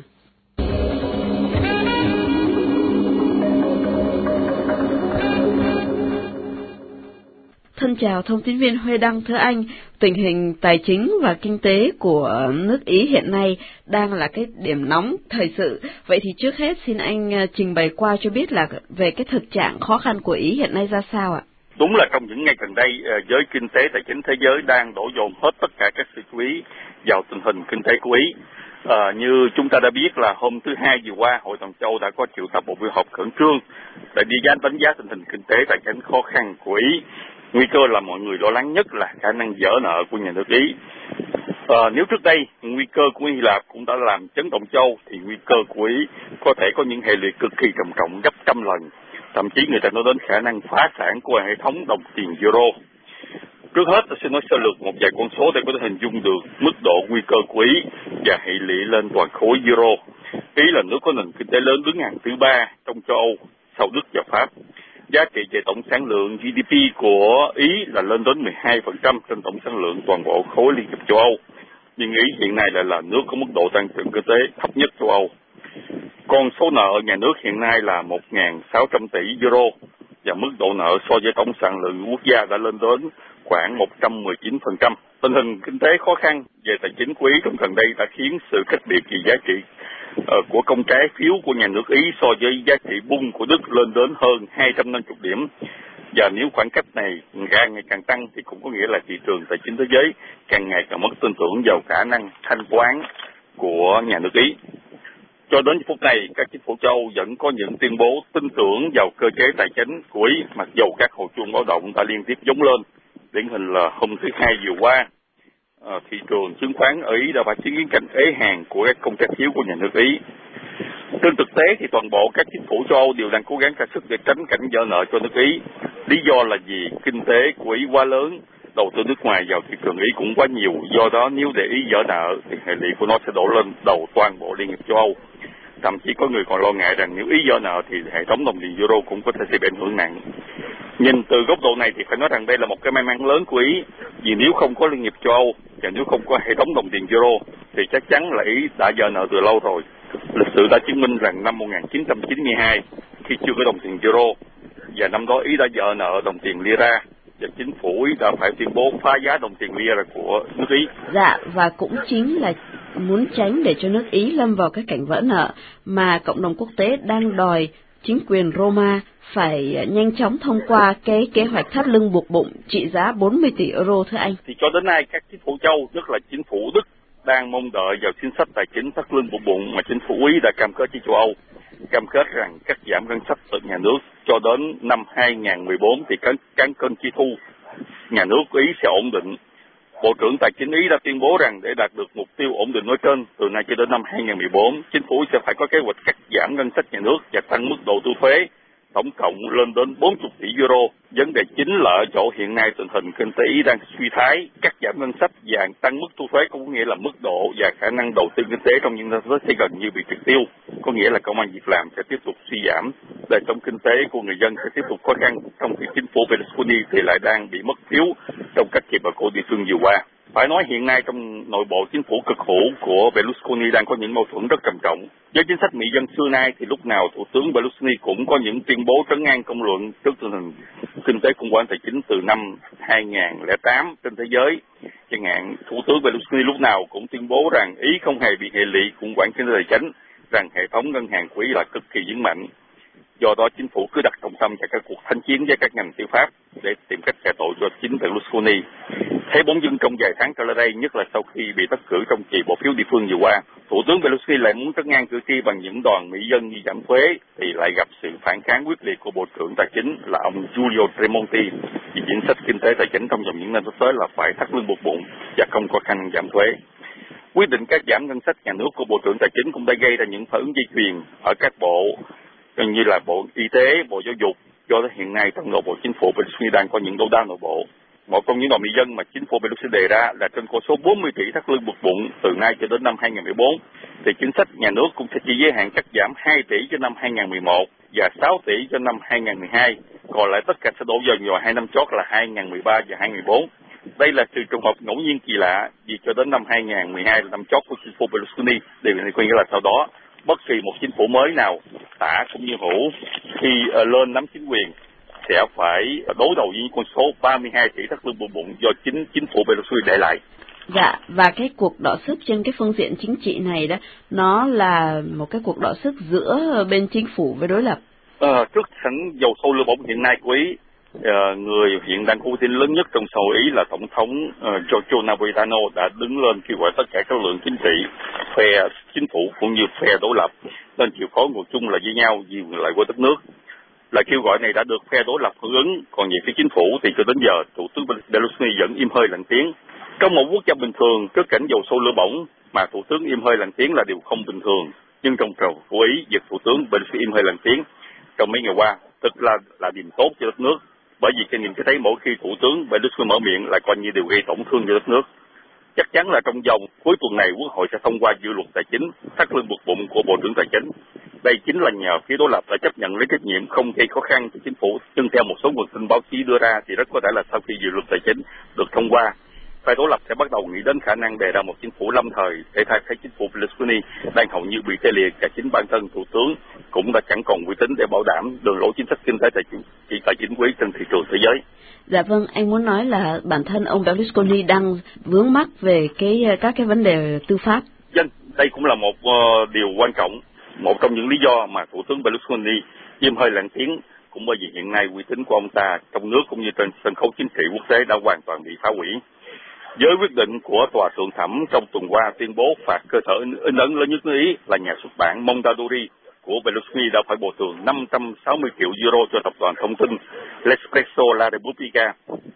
Thân chào thông tín viên Huê Đăng. Thưa anh, tình hình tài chính và kinh tế của nước Ý hiện nay đang là cái điểm nóng thời sự. Vậy thì trước hết xin anh trình bày qua cho biết là về cái thực trạng khó khăn của Ý hiện nay ra sao ạ? Đúng là trong những ngày gần đây, giới kinh tế tài chính thế giới đang đổ dồn hết tất cả các sự chú ý vào tình hình kinh tế của Ý. À, như chúng ta đã biết là hôm thứ Hai vừa qua, Hội đồng châu Âu đã có triệu tập một buổi họp khẩn trương để đi giá đánh giá tình hình kinh tế tài chính khó khăn của Ý. Nguy cơ là mọi người lo lắng nhất là khả năng vỡ nợ của nhà nước Ý. À, nếu trước đây nguy cơ của Hy Lạp cũng đã làm chấn động châu Âu, thì nguy cơ của Ý có thể có những hệ lụy cực kỳ trầm trọng gấp trăm lần. Thậm chí người ta nói đến khả năng phá sản của hệ thống đồng tiền euro. Trước hết, tôi xin nói sơ lược một vài con số để có thể hình dung được mức độ nguy cơ của Ý và hệ lụy lên toàn khối euro. Ý là nước có nền kinh tế lớn đứng hàng thứ ba trong châu Âu sau Đức và Pháp. Giá trị về tổng sản lượng G D P của Ý là lên đến mười hai phần trăm trên tổng sản lượng toàn bộ khối Liên hiệp châu Âu. Nhưng Ý hiện nay lại là nước có mức độ tăng trưởng kinh tế thấp nhất châu Âu. Còn số nợ nhà nước hiện nay là một nghìn sáu trăm tỷ euro và mức độ nợ so với tổng sản lượng quốc gia đã lên đến khoảng một trăm mười chín phần trăm. Tình hình kinh tế khó khăn về tài chính của Ý trong gần đây đã khiến sự cách biệt về giá trị uh, của công trái phiếu của nhà nước Ý so với giá trị bung của Đức lên đến hơn hai trăm năm mươi điểm. Và nếu khoảng cách này càng ngày càng tăng thì cũng có nghĩa là thị trường tài chính thế giới càng ngày càng mất tin tưởng vào khả năng thanh toán của nhà nước Ý. Cho đến phút này, các chính phủ châu Âu vẫn có những tuyên bố tin tưởng vào cơ chế tài chính của Ý, mặc dù các hồi chuông báo động đã liên tiếp vang lên Điển hình là hôm thứ Hai vừa qua, à, thị trường chứng khoán ở Ý đã phải chứng kiến cảnh ế hàng của các công trái phiếu của nhà nước Ý. Trên thực tế thì toàn bộ các chính phủ châu Âu đều đang cố gắng ra sức để tránh cảnh vỡ nợ cho nước Ý. Lý do là gì? Kinh tế của Ý quá lớn, đầu tư nước ngoài vào thị trường Ý cũng quá nhiều. Do đó nếu để Ý vỡ nợ thì hệ lụy của nó sẽ đổ lên đầu toàn bộ Liên hiệp châu Âu. Thậm chí có người còn lo ngại rằng nếu Ý vỡ nợ thì hệ thống đồng tiền euro cũng có thể sẽ bị ảnh hưởng nặng. Nhìn từ góc độ này thì phải nói rằng đây là một cái may mắn lớn của Ý. Vì nếu không có Liên hiệp châu Âu và nếu không có hệ thống đồng tiền euro thì chắc chắn là Ý đã vỡ nợ từ lâu rồi. Lịch sử đã chứng minh rằng năm một nghìn chín trăm chín mươi hai, khi chưa có đồng tiền euro, và năm đó Ý đã vỡ nợ đồng tiền lira, và chính phủ Ý đã phải tuyên bố phá giá đồng tiền lira của nước Ý. Dạ, và cũng chính là muốn tránh để cho nước Ý lâm vào cái cảnh vỡ nợ mà cộng đồng quốc tế đang đòi chính quyền Roma phải nhanh chóng thông qua cái kế hoạch thắt lưng buộc bụng trị giá bốn mươi tỷ euro thưa anh. Thì cho đến nay các chính phủ châu, nhất là chính phủ Đức, đang mong đợi vào chính sách tài chính thắt lưng buộc bụng mà chính phủ Ý đã cam kết với châu Âu, cam kết rằng cắt giảm ngân sách từ nhà nước cho đến năm hai nghìn không trăm mười bốn thì cán cán cân chi thu nhà nước Ý sẽ ổn định. Bộ trưởng Tài chính Ý đã tuyên bố rằng để đạt được mục tiêu ổn định nói trên, từ nay cho đến năm hai nghìn không trăm mười bốn, chính phủ sẽ phải có kế hoạch cắt giảm ngân sách nhà nước và tăng mức độ thu thuế, tổng cộng lên đến bốn mươi tỷ euro. Vấn đề chính là ở chỗ hiện nay tình hình kinh tế Ý đang suy thoái, cắt giảm ngân sách và tăng mức thu thuế có nghĩa là mức độ và khả năng đầu tư kinh tế trong những năm tới sẽ gần như bị triệt tiêu, có nghĩa là công ăn việc làm sẽ tiếp tục suy giảm, đời sống kinh tế của người dân sẽ tiếp tục khó khăn, trong khi chính phủ Berlusconi thì lại đang bị mất phiếu trong các kỳ bầu cử địa phương vừa qua. Phải nói hiện nay trong nội bộ chính phủ cực hữu của Berlusconi đang có những mâu thuẫn rất trầm trọng. Với chính sách Mỹ dân xưa nay thì lúc nào Thủ tướng Berlusconi cũng có những tuyên bố trấn an công luận trước tình hình kinh tế khủng hoảng tài chính từ năm hai nghìn không trăm lẻ tám trên thế giới. Chẳng hạn Thủ tướng Berlusconi lúc nào cũng tuyên bố rằng Ý không hề bị hệ lụy khủng hoảng kinh tế tài chính, rằng hệ thống ngân hàng của Ý là cực kỳ vững mạnh. Do đó chính phủ cứ đặt trọng tâm cho các cuộc thanh chiến với các ngành tư pháp để tìm cách kẻ tội cho chính Berlusconi. Thấy bóng dưng trong vài tháng trở lại đây, nhất là sau khi bị đắc cử trong kỳ bỏ phiếu địa phương vừa qua, Thủ tướng Berlusconi lại muốn trấn an cử tri bằng những đòn mỹ dân như giảm thuế, thì lại gặp sự phản kháng quyết liệt của Bộ trưởng Tài chính là ông Giulio Tremonti, vì chính sách kinh tế tài chính trong vòng những năm sắp tới là phải thắt lưng buộc bụng và không có khả năng giảm thuế. Quyết định cắt giảm ngân sách nhà nước của Bộ trưởng Tài chính cũng đã gây ra những phản ứng dây chuyền ở các bộ như là Bộ Y tế, Bộ Giáo dục. Do đó hiện nay trong nội bộ chính phủ Berlusconi đang có những đấu đá nội bộ. Một trong những đòn mỹ dân mà chính phủ Berlusconi đề ra là trên con số bốn mươi tỷ thắt lưng buộc bụng từ nay cho đến năm hai nghìn không trăm mười bốn, thì chính sách nhà nước cũng sẽ chỉ giới hạn cắt giảm hai tỷ cho năm hai nghìn không trăm mười một và sáu tỷ cho năm hai nghìn không trăm mười hai, còn lại tất cả sẽ đổ dần vào hai năm chót là hai nghìn không trăm mười ba và hai nghìn không trăm mười bốn. Đây là sự trùng hợp ngẫu nhiên kỳ lạ, vì cho đến năm hai nghìn không trăm mười hai là năm chót của chính phủ Berlusconi. Điều này có nghĩa là sau đó bất kỳ một chính phủ mới nào, tả cũng như hữu, khi uh, lên nắm chính quyền sẽ phải đối đầu với con số ba mươi hai tỷ thắt lưng buộc bụng do chính chính phủ Berlusconi để lại. Dạ, và cái cuộc đọ sức trên cái phương diện chính trị này đó, nó là một cái cuộc đọ sức giữa bên chính phủ với đối lập. À, trước sẵn dầu sâu lửa bỏng hiện nay của Ý, à, người hiện đang có uy tín lớn nhất trong xã hội Ý là tổng thống uh, Giorgio Napolitano đã đứng lên kêu gọi tất cả các lượng chính trị, phe chính phủ cũng như phe đối lập nên chịu khó ngồi chung lại với nhau vì lợi của đất nước. Lời kêu gọi này đã được phe đối lập hưởng ứng, còn về phía chính phủ thì cho đến giờ Thủ tướng Berlusconi vẫn im hơi lặng tiếng. Trong một quốc gia bình thường, trước cảnh dầu sôi lửa bỏng mà Thủ tướng im hơi lặng tiếng là điều không bình thường. Nhưng trong trò của Ý, việc Thủ tướng Berlusconi im hơi lặng tiếng trong mấy ngày qua, tức là là điểm tốt cho đất nước. Bởi vì kinh nghiệm cho thấy mỗi khi Thủ tướng Berlusconi mở miệng là coi như đều gây tổn thương cho đất nước. Chắc chắn là trong vòng cuối tuần này Quốc hội sẽ thông qua dự luật tài chính thắt lưng buộc bụng của Bộ trưởng Tài chính. Đây chính là nhờ phía đối lập đã chấp nhận lấy trách nhiệm không gây khó khăn cho chính phủ. Nhưng theo một số nguồn tin báo chí đưa ra thì rất có thể là sau khi dự luật tài chính được thông qua, phe đối lập sẽ bắt đầu nghĩ đến khả năng đề ra một chính phủ lâm thời để thay thế chính phủ Berlusconi đang hầu như bị tê liệt, và chính bản thân thủ tướng cũng đã chẳng còn uy tín để bảo đảm đường lối chính sách kinh tế tài chính chỉ tài chính quý trên thị trường thế giới. Dạ vâng, anh muốn nói là bản thân ông Berlusconi đang vướng mắc về cái các cái vấn đề tư pháp. Dân, đây cũng là một uh, điều quan trọng, một trong những lý do mà thủ tướng Berlusconi im hơi lặng tiếng, cũng bởi vì hiện nay uy tín của ông ta trong nước cũng như trên sân khấu chính trị quốc tế đã hoàn toàn bị phá hủy. Với quyết định của tòa thượng thẩm trong tuần qua tuyên bố phạt cơ sở in ấn lớn nhất nước Ý là nhà xuất bản Mondadori của Berlusconi đã phải bồi thường năm trăm sáu mươi triệu euro cho tập đoàn thông tin L'Espresso La Repubblica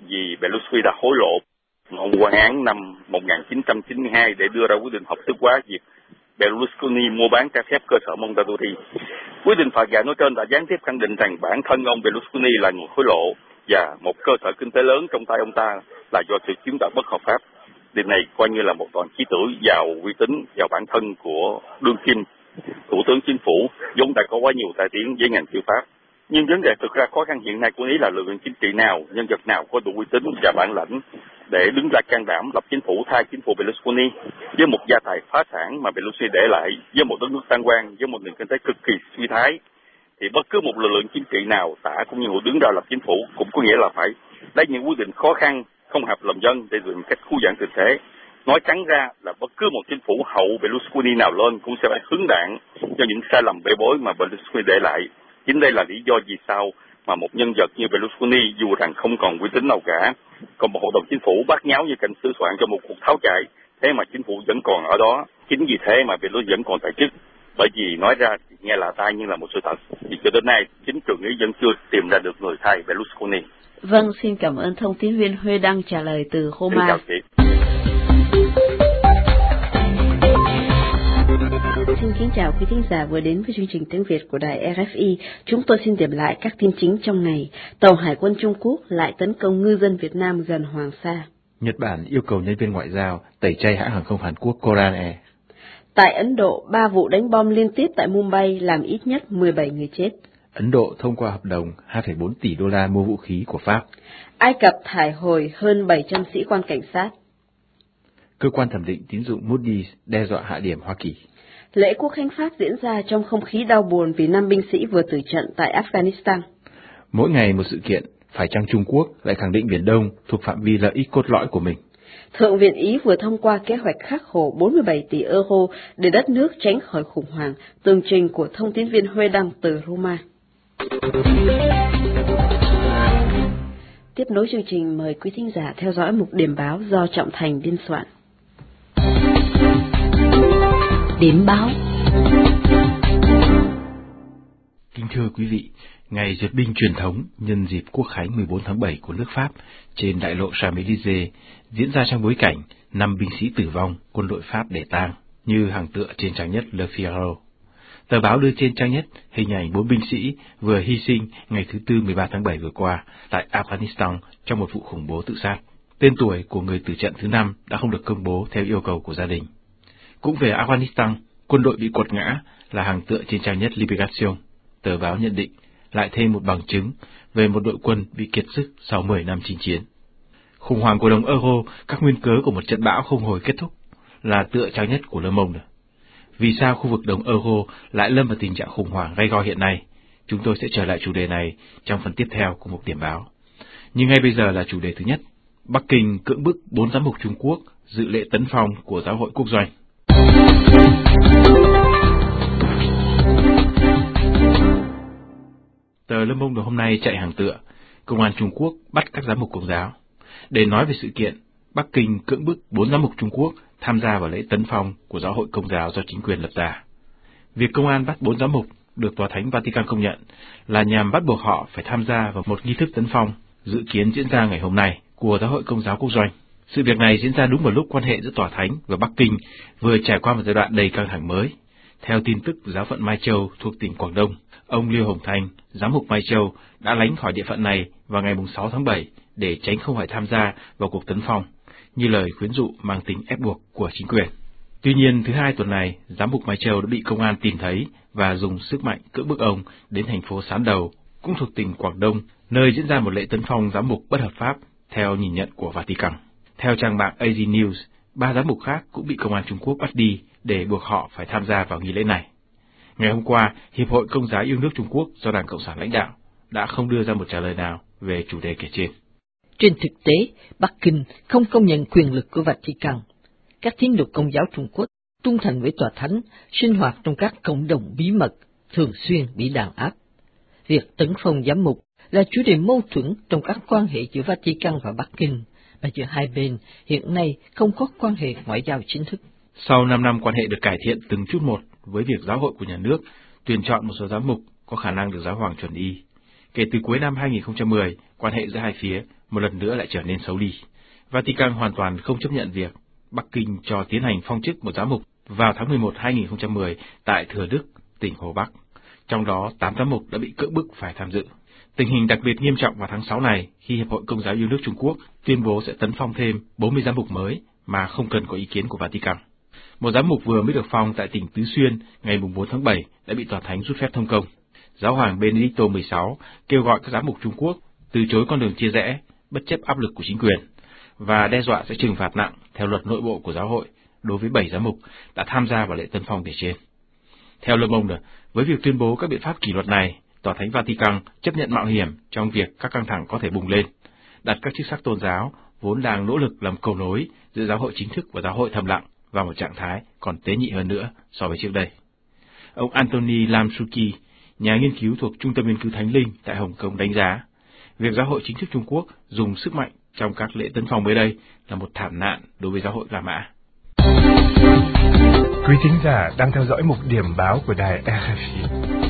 vì Berlusconi đã hối lộ một quan án năm một nghìn chín trăm chín mươi hai để đưa ra quyết định hợp thức hóa việc Berlusconi mua bán trái phép cơ sở Mondadori. Quyết định phạt giải nói trên đã gián tiếp khẳng định rằng bản thân ông Berlusconi là người hối lộ và một cơ sở kinh tế lớn trong tay ông ta là do sự chiếm đoạt bất hợp pháp. Điều này coi như là một đòn chí tử vào uy tín vào bản thân của đương kim thủ tướng chính phủ vốn đã có quá nhiều tai tiếng với ngành tư pháp. Nhưng vấn đề thực ra khó khăn hiện nay của Ý là lực lượng chính trị nào, nhân vật nào có đủ uy tín và bản lãnh để đứng ra can đảm lập chính phủ thay chính phủ Berlusconi với một gia tài phá sản mà Berlusconi để lại, với một đất nước tan hoang, với một nền kinh tế cực kỳ suy thái, thì bất cứ một lực lượng chính trị nào tả cũng như người đứng ra lập chính phủ cũng có nghĩa là phải lấy những quyết định khó khăn, không hợp lòng dân để dùng cách khu giãn tình thế. Nói trắng ra là bất cứ một chính phủ hậu Berlusconi nào lên cũng sẽ phải hứng đạn cho những sai lầm bê bối mà Berlusconi để lại. Chính đây là lý do vì sao mà một nhân vật như Berlusconi dù rằng không còn uy tín nào cả, còn một hội đồng chính phủ bát nháo như cảnh sứ soạn cho một cuộc tháo chạy, thế mà chính phủ vẫn còn ở đó. Chính vì thế mà Berlusconi vẫn còn tại chức. Bởi vì nói ra thì nghe lạ tai nhưng là một sự thật. Vì cho đến nay chính trường Ý vẫn chưa tìm ra được người thay Berlusconi. Vâng, xin cảm ơn thông tin viên Huê Đăng trả lời từ Roma. Xin chào chị. Xin kính chào quý thính giả vừa đến với chương trình tiếng Việt của đài rờ ép i. Chúng tôi xin điểm lại các tin chính trong ngày. Tàu Hải quân Trung Quốc lại tấn công ngư dân Việt Nam gần Hoàng Sa. Nhật Bản yêu cầu nhân viên ngoại giao tẩy chay hãng hàng không Hàn Quốc Korean Air. Tại Ấn Độ, ba vụ đánh bom liên tiếp tại Mumbai làm ít nhất mười bảy người chết. Ấn Độ thông qua hợp đồng hai phẩy bốn tỷ đô la mua vũ khí của Pháp. Ai Cập thải hồi hơn bảy trăm sĩ quan cảnh sát. Cơ quan thẩm định tín dụng Moody's đe dọa hạ điểm Hoa Kỳ. Lễ quốc khánh Pháp diễn ra trong không khí đau buồn vì năm binh sĩ vừa tử trận tại Afghanistan. Mỗi ngày một sự kiện, phải chăng Trung Quốc lại khẳng định Biển Đông thuộc phạm vi lợi ích cốt lõi của mình. Thượng viện Ý vừa thông qua kế hoạch khắc khổ bốn mươi bảy tỷ euro để đất nước tránh khỏi khủng hoảng, tường trình của thông tin viên Huê Đăng từ Roma. Tiếp nối chương trình, mời quý thính giả theo dõi mục điểm báo do Trọng Thành biên soạn. Điểm báo. Kính thưa quý vị, ngày duyệt binh truyền thống nhân dịp Quốc khánh mười bốn tháng bảy của nước Pháp trên đại lộ Champs-Élysées diễn ra trong bối cảnh năm binh sĩ tử vong, quân đội Pháp để tang, như hàng tựa trên trang nhất Le Figaro. Tờ báo đưa trên trang nhất hình ảnh bốn binh sĩ vừa hy sinh ngày thứ Tư mười ba tháng bảy vừa qua tại Afghanistan trong một vụ khủng bố tự sát. Tên tuổi của người tử trận thứ năm đã không được công bố theo yêu cầu của gia đình. Cũng về Afghanistan, quân đội bị quật ngã là hàng tựa trên trang nhất Libération. Tờ báo nhận định lại thêm một bằng chứng về một đội quân bị kiệt sức sau mười năm chinh chiến. Khủng hoảng của đồng euro, các nguyên cớ của một trận bão không hồi kết thúc là tựa trang nhất của Le Monde. Vì sao khu vực đồng euro lại lâm vào tình trạng khủng hoảng gay go hiện nay? Chúng tôi sẽ trở lại chủ đề này trong phần tiếp theo của mục điểm báo. Nhưng ngay bây giờ là chủ đề thứ nhất. Bắc Kinh cưỡng bức bốn giám mục Trung Quốc dự lễ tấn phong của Giáo hội Quốc doanh. Tờ Le Monde hôm nay chạy hàng tựa, Công an Trung Quốc bắt các giám mục Công giáo. Để nói về sự kiện, Bắc Kinh cưỡng bức bốn giám mục Trung Quốc tham gia vào lễ tấn phong của Giáo hội Công giáo do chính quyền lập ra. Việc công an bắt bốn giám mục được Tòa Thánh Vatican công nhận là nhằm bắt buộc họ phải tham gia vào một nghi thức tấn phong dự kiến diễn ra ngày hôm nay của Giáo hội Công giáo Quốc doanh. Sự việc này diễn ra đúng vào lúc quan hệ giữa Tòa Thánh và Bắc Kinh vừa trải qua một giai đoạn đầy căng thẳng mới. Theo tin tức giáo phận Mai Châu thuộc tỉnh Quảng Đông, ông Liêu Hồng Thanh, giám mục Mai Châu, đã lánh khỏi địa phận này vào ngày sáu tháng bảy để tránh không phải tham gia vào cuộc tấn phong, như lời khuyến dụ mang tính ép buộc của chính quyền. Tuy nhiên, thứ hai tuần này, giám mục Mai Châu đã bị công an tìm thấy và dùng sức mạnh cưỡng bức ông đến thành phố Sán Đầu, cũng thuộc tỉnh Quảng Đông, nơi diễn ra một lễ tấn phong giám mục bất hợp pháp, theo nhìn nhận của Vatican. Theo trang mạng a giê News, ba giám mục khác cũng bị công an Trung Quốc bắt đi để buộc họ phải tham gia vào nghi lễ này. Ngày hôm qua, Hiệp hội Công giáo yêu nước Trung Quốc do Đảng Cộng sản lãnh đạo đã không đưa ra một trả lời nào về chủ đề kể trên. Trên thực tế, Bắc Kinh không công nhận quyền lực của Vatican. Các tín đồ Công giáo Trung Quốc trung thành với Tòa Thánh, sinh hoạt trong các cộng đồng bí mật, thường xuyên bị đàn áp. Việc tấn phong giám mục là chủ đề mâu thuẫn trong các quan hệ giữa Vatican và Bắc Kinh, và giữa hai bên hiện nay không có quan hệ ngoại giao chính thức. Sau năm năm quan hệ được cải thiện từng chút một với việc giáo hội của nhà nước tuyển chọn một số giám mục có khả năng được giáo hoàng chuẩn y, kể từ cuối năm hai nghìn không trăm mười, quan hệ giữa hai phía một lần nữa lại trở nên xấu đi. Vatican hoàn toàn không chấp nhận việc Bắc Kinh cho tiến hành phong chức một giám mục vào tháng mười một năm hai nghìn không trăm mười tại Thừa Đức, tỉnh Hồ Bắc. Trong đó, tám giám mục đã bị cưỡng bức phải tham dự. Tình hình đặc biệt nghiêm trọng vào tháng sáu này khi Hiệp hội Công giáo yêu nước Trung Quốc tuyên bố sẽ tấn phong thêm bốn mươi giám mục mới mà không cần có ý kiến của Vatican. Một giám mục vừa mới được phong tại tỉnh Tứ Xuyên ngày bốn tháng bảy đã bị tòa thánh rút phép thông công. Giáo hoàng Benedicto mười sáu kêu gọi các giám mục Trung Quốc từ chối con đường chia rẽ, bất chấp áp lực của chính quyền, và đe dọa sẽ trừng phạt nặng theo luật nội bộ của giáo hội đối với bảy giám mục đã tham gia vào lễ tân phong kể trên. Theo Le Monde, với việc tuyên bố các biện pháp kỷ luật này, Tòa Thánh Vatican chấp nhận mạo hiểm trong việc các căng thẳng có thể bùng lên, đặt các chức sắc tôn giáo vốn đang nỗ lực làm cầu nối giữa giáo hội chính thức và giáo hội thầm lặng vào một trạng thái còn tế nhị hơn nữa so với trước đây. Ông Anthony Lamsuki, nhà nghiên cứu thuộc Trung tâm Nghiên cứu Thánh Linh tại Hồng Kông đánh giá, việc giáo hội chính thức Trung Quốc dùng sức mạnh trong các lễ tấn phong mới đây là một thảm nạn đối với giáo hội La Mã. Quý thính giả đang theo dõi mục điểm báo của đài rờ ép i.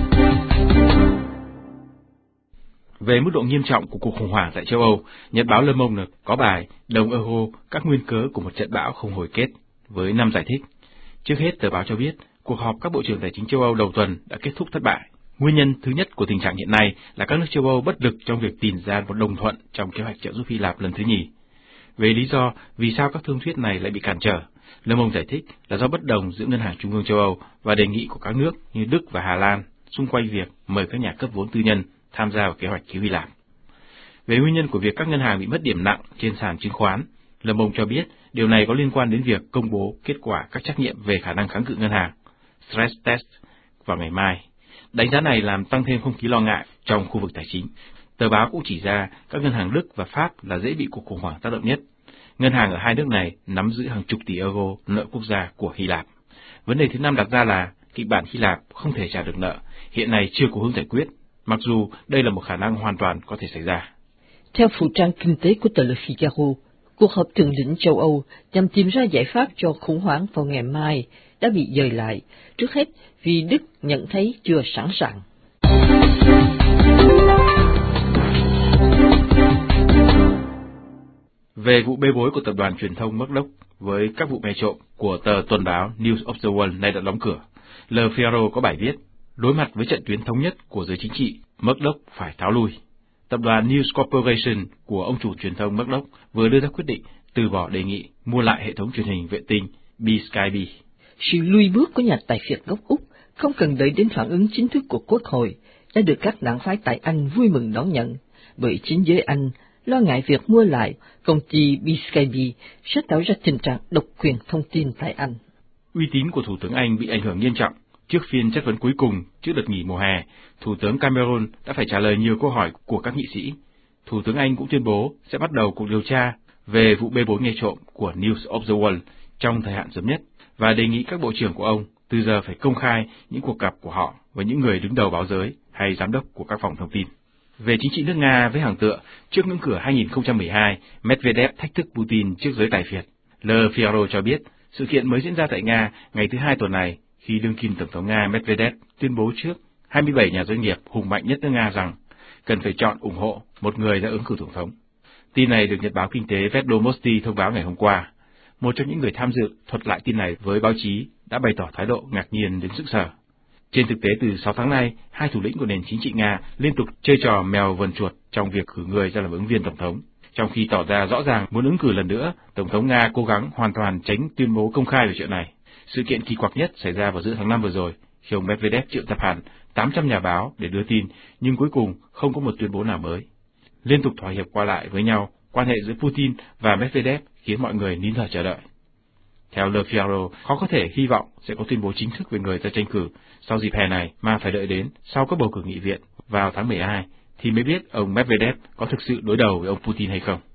Về mức độ nghiêm trọng của cuộc khủng hoảng tại châu Âu, Nhật báo Le Monde có bài Đồng euro, các nguyên cớ của một trận bão không hồi kết, với năm giải thích. Trước hết, tờ báo cho biết, cuộc họp các bộ trưởng tài chính châu Âu đầu tuần đã kết thúc thất bại. Nguyên nhân thứ nhất của tình trạng hiện nay là các nước châu Âu bất lực trong việc tìm ra một đồng thuận trong kế hoạch trợ giúp Hy Lạp lần thứ nhì. Về lý do vì sao các thương thuyết này lại bị cản trở, Le Monde giải thích là do bất đồng giữa Ngân hàng Trung ương châu Âu và đề nghị của các nước như Đức và Hà Lan xung quanh việc mời các nhà cấp vốn tư nhân tham gia vào kế hoạch cứu Hy Lạp. Về nguyên nhân của việc các ngân hàng bị mất điểm nặng trên sàn chứng khoán, Le Monde cho biết điều này có liên quan đến việc công bố kết quả các trắc nghiệm về khả năng kháng cự ngân hàng stress test vào ngày mai. Đánh giá này làm tăng thêm không khí lo ngại trong khu vực tài chính. Tờ báo cũng chỉ ra các ngân hàng Đức và Pháp là dễ bị cuộc khủng hoảng tác động nhất. Ngân hàng ở hai nước này nắm giữ hàng chục tỷ euro nợ quốc gia của Hy Lạp. Vấn đề thứ năm đặt ra là kịch bản Hy Lạp không thể trả được nợ, hiện nay chưa có hướng giải quyết, mặc dù đây là một khả năng hoàn toàn có thể xảy ra. Theo phụ trang kinh tế của tờ Le Figaro, cuộc họp thượng đỉnh châu Âu nhằm tìm ra giải pháp cho khủng hoảng vào ngày mai đã bị dời lại, trước hết vì Đức nhận thấy chưa sẵn sàng. Về vụ bê bối của tập đoàn truyền thông Murdoch với các vụ bè trộm của tờ tuần báo News of the World nay đã đóng cửa, Le Figaro có bài viết, đối mặt với trận tuyến thống nhất của giới chính trị, Murdoch phải tháo lui. Tập đoàn News Corporation của ông chủ truyền thông Murdoch vừa đưa ra quyết định từ bỏ đề nghị mua lại hệ thống truyền hình vệ tinh B-Sky B. Sự lui bước của nhà tài phiệt gốc Úc không cần đợi đến phản ứng chính thức của Quốc hội đã được các đảng phái tại Anh vui mừng đón nhận, bởi chính giới Anh lo ngại việc mua lại công ty B-Sky B sẽ tạo ra tình trạng độc quyền thông tin tại Anh. Uy tín của Thủ tướng Anh bị ảnh hưởng nghiêm trọng. Trước phiên chất vấn cuối cùng trước đợt nghỉ mùa hè, Thủ tướng Cameron đã phải trả lời nhiều câu hỏi của các nghị sĩ. Thủ tướng Anh cũng tuyên bố sẽ bắt đầu cuộc điều tra về vụ bê bối nghe trộm của News of the World trong thời hạn sớm nhất và đề nghị các bộ trưởng của ông từ giờ phải công khai những cuộc gặp của họ với những người đứng đầu báo giới hay giám đốc của các phòng thông tin. Về chính trị nước Nga với hàng tựa, trước ngưỡng cửa hai nghìn không trăm mười hai, Medvedev thách thức Putin trước giới tài phiệt. Le Figaro cho biết, sự kiện mới diễn ra tại Nga ngày thứ hai tuần này khi đương kim Tổng thống Nga Medvedev tuyên bố trước hai mươi bảy nhà doanh nghiệp hùng mạnh nhất nước Nga rằng cần phải chọn ủng hộ một người ra ứng cử tổng thống. Tin này được Nhật báo Kinh tế Vedomosti thông báo ngày hôm qua. Một trong những người tham dự thuật lại tin này với báo chí đã bày tỏ thái độ ngạc nhiên đến sững sờ. Trên thực tế, từ sáu tháng nay, hai thủ lĩnh của nền chính trị Nga liên tục chơi trò mèo vờn chuột trong việc cử người ra làm ứng viên tổng thống. Trong khi tỏ ra rõ ràng muốn ứng cử lần nữa, Tổng thống Nga cố gắng hoàn toàn tránh tuyên bố công khai về chuyện này. Sự kiện kỳ quặc nhất xảy ra vào giữa tháng năm vừa rồi, khi ông Medvedev triệu tập hẳn tám trăm nhà báo để đưa tin, nhưng cuối cùng không có một tuyên bố nào mới. Liên tục thỏa hiệp qua lại với nhau, quan hệ giữa Putin và Medvedev khiến mọi người nín thở chờ đợi. Theo Le Figaro, khó có thể hy vọng sẽ có tuyên bố chính thức về người ra tranh cử sau dịp hè này, mà phải đợi đến sau các bầu cử nghị viện vào tháng mười hai thì mới biết ông Medvedev có thực sự đối đầu với ông Putin hay không.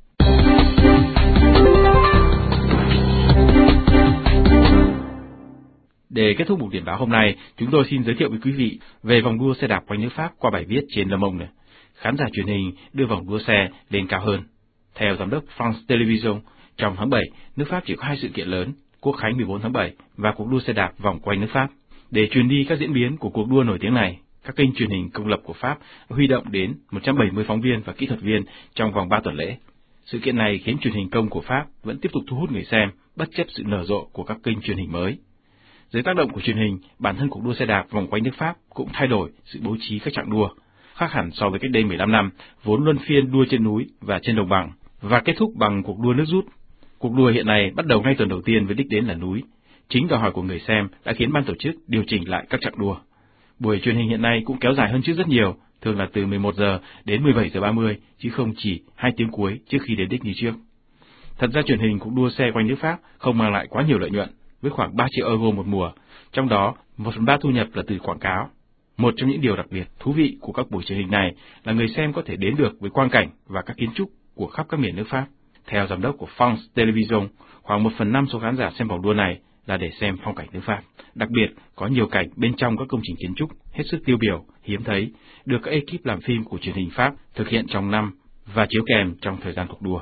Để kết thúc mục điểm báo hôm nay, chúng tôi xin giới thiệu với quý vị về vòng đua xe đạp quanh nước Pháp qua bài viết trên Le Monde. Khán giả truyền hình đưa vòng đua xe lên cao hơn. Theo giám đốc France Television, trong tháng bảy, nước Pháp chỉ có hai sự kiện lớn, Quốc khánh mười bốn tháng bảy và cuộc đua xe đạp vòng quanh nước Pháp. Để truyền đi các diễn biến của cuộc đua nổi tiếng này, các kênh truyền hình công lập của Pháp huy động đến một trăm bảy mươi phóng viên và kỹ thuật viên trong vòng ba tuần lễ. Sự kiện này khiến truyền hình công của Pháp vẫn tiếp tục thu hút người xem, bất chấp sự nở rộ của các kênh truyền hình mới. Dưới tác động của truyền hình, bản thân cuộc đua xe đạp vòng quanh nước Pháp cũng thay đổi sự bố trí các chặng đua, khác hẳn so với cách đây mười lăm năm, vốn luân phiên đua trên núi và trên đồng bằng, và kết thúc bằng cuộc đua nước rút. Cuộc đua hiện nay bắt đầu ngay tuần đầu tiên với đích đến là núi. Chính đòi hỏi của người xem đã khiến ban tổ chức điều chỉnh lại các chặng đua. Buổi truyền hình hiện nay cũng kéo dài hơn trước rất nhiều, thường là từ mười một giờ đến mười bảy giờ ba mươi, chứ không chỉ hai tiếng cuối trước khi đến đích như trước. Thật ra truyền hình cuộc đua xe quanh nước Pháp không mang lại quá nhiều lợi nhuận, với khoảng ba triệu euro một mùa, trong đó một phần ba thu nhập là từ quảng cáo. Một trong những điều đặc biệt thú vị của các buổi truyền hình này là người xem có thể đến được với quang cảnh và các kiến trúc của khắp các miền nước Pháp. Theo giám đốc của France Television, khoảng một phần năm số khán giả xem vòng đua này là để xem phong cảnh nước Pháp. Đặc biệt, có nhiều cảnh bên trong các công trình kiến trúc hết sức tiêu biểu, hiếm thấy, được các ekip làm phim của truyền hình Pháp thực hiện trong năm và chiếu kèm trong thời gian cuộc đua.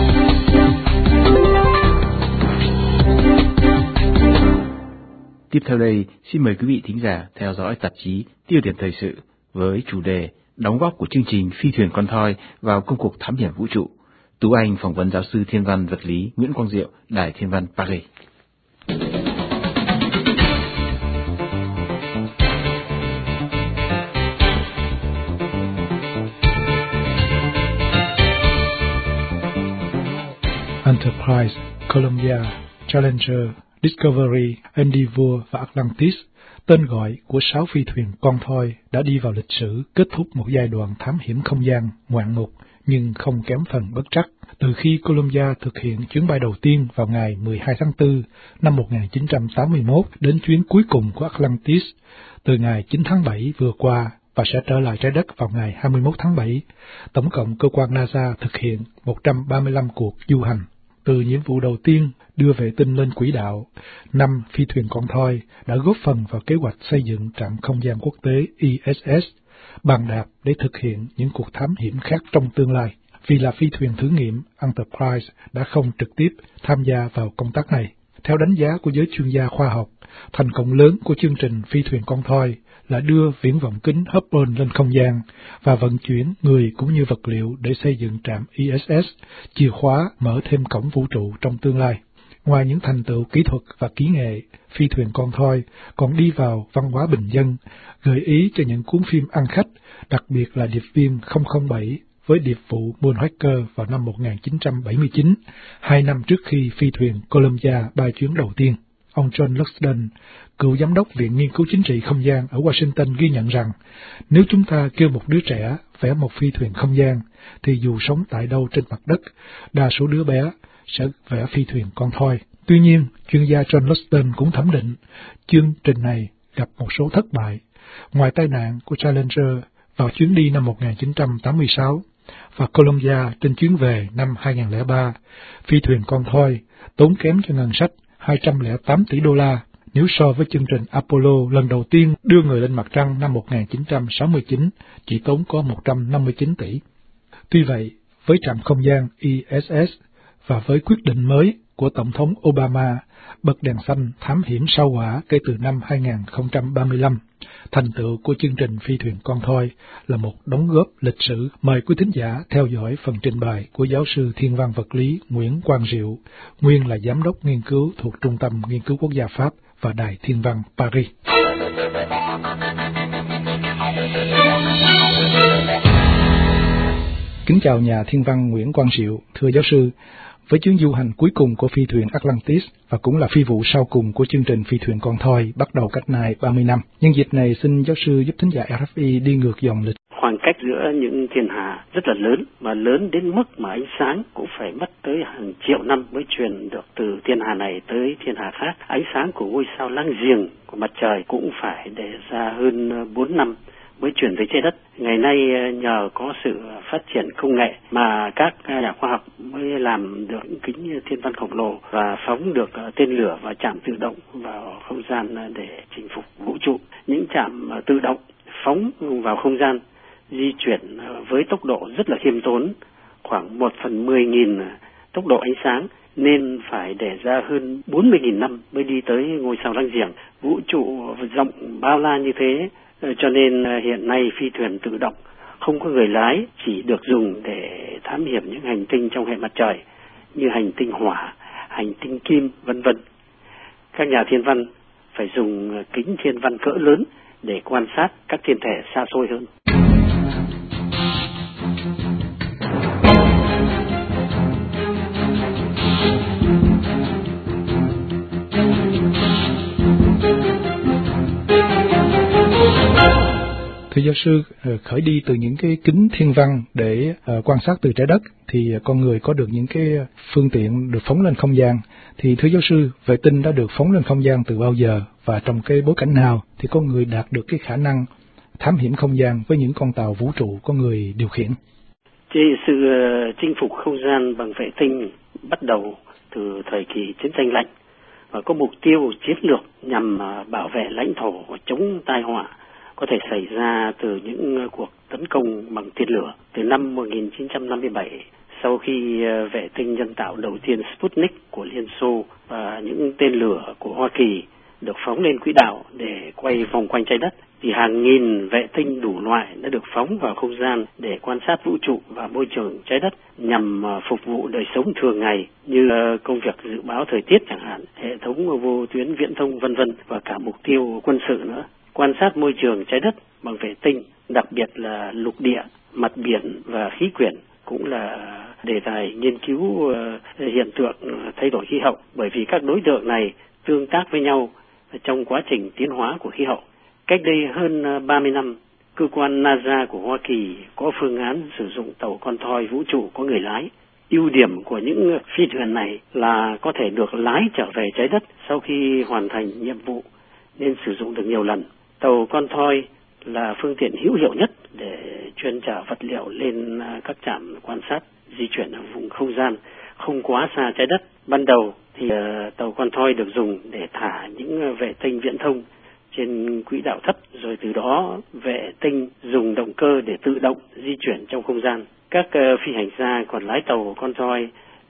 Tiếp theo đây, xin mời quý vị thính giả theo dõi tạp chí Tiêu điểm thời sự với chủ đề đóng góp của chương trình Phi thuyền con thoi vào công cuộc thám hiểm vũ trụ. Tú Anh phỏng vấn giáo sư thiên văn vật lý Nguyễn Quang Diệu, Đài Thiên văn Paris. Enterprise, Columbia, Challenger, Discovery, Endeavour và Atlantis, tên gọi của sáu phi thuyền con thoi đã đi vào lịch sử, kết thúc một giai đoạn thám hiểm không gian ngoạn mục nhưng không kém phần bất trắc. Từ khi Columbia thực hiện chuyến bay đầu tiên vào ngày mười hai tháng tư năm một nghìn chín trăm tám mươi mốt đến chuyến cuối cùng của Atlantis từ ngày chín tháng bảy vừa qua và sẽ trở lại trái đất vào ngày hai mươi mốt tháng bảy, tổng cộng cơ quan NASA thực hiện một trăm ba mươi lăm cuộc du hành. Từ nhiệm vụ đầu tiên đưa vệ tinh lên quỹ đạo, năm phi thuyền con thoi đã góp phần vào kế hoạch xây dựng trạm không gian quốc tế I S S, bàn đạp để thực hiện những cuộc thám hiểm khác trong tương lai. Vì là phi thuyền thử nghiệm, Enterprise đã không trực tiếp tham gia vào công tác này. Theo đánh giá của giới chuyên gia khoa học, thành công lớn của chương trình phi thuyền con thoi là đưa viễn vọng kính Hubble lên không gian và vận chuyển người cũng như vật liệu để xây dựng trạm I S S, chìa khóa mở thêm cổng vũ trụ trong tương lai. Ngoài những thành tựu kỹ thuật và kỹ nghệ, phi thuyền con thoi còn đi vào văn hóa bình dân, gợi ý cho những cuốn phim ăn khách, đặc biệt là điệp viên không không bảy với điệp vụ Moonraker vào năm một nghìn chín trăm bảy mươi chín, hai năm trước khi phi thuyền Columbia bay chuyến đầu tiên. Ông John Luxden, cựu giám đốc Viện Nghiên cứu Chính trị Không gian ở Washington ghi nhận rằng, nếu chúng ta kêu một đứa trẻ vẽ một phi thuyền không gian, thì dù sống tại đâu trên mặt đất, đa số đứa bé sẽ vẽ phi thuyền con thoi. Tuy nhiên, chuyên gia John Luxden cũng thẩm định, chương trình này gặp một số thất bại. Ngoài tai nạn của Challenger vào chuyến đi năm một nghìn chín trăm tám mươi sáu và Columbia trên chuyến về năm hai nghìn không trăm lẻ ba, phi thuyền con thoi tốn kém cho ngân sách hai trăm lẻ tám tỷ đô la nếu so với chương trình Apollo lần đầu tiên đưa người lên mặt trăng năm một nghìn chín trăm sáu mươi chín chỉ tốn có một trăm năm mươi chín tỷ. Tuy vậy, với trạm không gian I S S và với quyết định mới của Tổng thống Obama bật đèn xanh thám hiểm sao Hỏa kể từ năm hai nghìn không trăm ba mươi lăm, thành tựu của chương trình phi thuyền con thoi là một đóng góp lịch sử. Mời quý thính giả theo dõi phần trình bày của giáo sư thiên văn vật lý Nguyễn Quang Diệu, nguyên là giám đốc nghiên cứu thuộc Trung tâm Nghiên cứu Quốc gia Pháp và Đài Thiên văn Paris. Kính chào nhà thiên văn Nguyễn Quang Diệu, thưa giáo sư. Với chuyến du hành cuối cùng của phi thuyền Atlantis và cũng là phi vụ sau cùng của chương trình phi thuyền con thoi bắt đầu cách nay ba mươi năm. Nhân dịp này xin giáo sư giúp thính giả R F I đi ngược dòng lịch. Khoảng cách giữa những thiên hà rất là lớn, và lớn đến mức mà ánh sáng cũng phải mất tới hàng triệu năm mới truyền được từ thiên hà này tới thiên hà khác. Ánh sáng của ngôi sao láng giềng của mặt trời cũng phải để ra hơn bốn năm mới chuyển tới trái đất. Ngày nay nhờ có sự phát triển công nghệ mà các nhà khoa học mới làm được kính thiên văn khổng lồ và phóng được tên lửa và trạm tự động vào không gian để chinh phục vũ trụ. Những trạm tự động phóng vào không gian di chuyển với tốc độ rất là khiêm tốn, khoảng một phần mười nghìn tốc độ ánh sáng, nên phải để ra hơn bốn mươi nghìn năm mới đi tới ngôi sao láng giềng. Vũ trụ rộng bao la như thế, cho nên hiện nay phi thuyền tự động không có người lái, chỉ được dùng để thám hiểm những hành tinh trong hệ mặt trời như hành tinh hỏa, hành tinh kim, vân vân. Các nhà thiên văn phải dùng kính thiên văn cỡ lớn để quan sát các thiên thể xa xôi hơn. Thưa giáo sư, khởi đi từ những cái kính thiên văn để uh, quan sát từ trái đất thì con người có được những cái phương tiện được phóng lên không gian. Thì thưa giáo sư, vệ tinh đã được phóng lên không gian từ bao giờ và trong cái bối cảnh nào thì con người đạt được cái khả năng thám hiểm không gian với những con tàu vũ trụ có người điều khiển? Thì sự uh, chinh phục không gian bằng vệ tinh bắt đầu từ thời kỳ chiến tranh lạnh và có mục tiêu chiến lược nhằm uh, bảo vệ lãnh thổ và chống tai họa có thể xảy ra từ những cuộc tấn công bằng tên lửa. Từ năm một nghìn chín trăm năm mươi bảy, sau khi vệ tinh nhân tạo đầu tiên Sputnik của Liên Xô và những tên lửa của Hoa Kỳ được phóng lên quỹ đạo để quay vòng quanh trái đất, thì hàng nghìn vệ tinh đủ loại đã được phóng vào không gian để quan sát vũ trụ và môi trường trái đất nhằm phục vụ đời sống thường ngày như công việc dự báo thời tiết chẳng hạn, hệ thống vô tuyến viễn thông vân vân và cả mục tiêu quân sự nữa. Quan sát môi trường trái đất bằng vệ tinh, đặc biệt là lục địa, mặt biển và khí quyển cũng là đề tài nghiên cứu hiện tượng thay đổi khí hậu, bởi vì các đối tượng này tương tác với nhau trong quá trình tiến hóa của khí hậu. Cách đây hơn ba mươi năm, cơ quan NASA của Hoa Kỳ có phương án sử dụng tàu con thoi vũ trụ có người lái. Ưu điểm của những phi thuyền này là có thể được lái trở về trái đất sau khi hoàn thành nhiệm vụ, nên sử dụng được nhiều lần. Tàu con thoi là phương tiện hữu hiệu nhất để chuyên chở vật liệu lên các trạm quan sát di chuyển ở vùng không gian không quá xa trái đất. Ban đầu thì uh, tàu con thoi được dùng để thả những vệ tinh viễn thông trên quỹ đạo thấp, rồi từ đó vệ tinh dùng động cơ để tự động di chuyển trong không gian. Các uh, phi hành gia còn lái tàu con thoi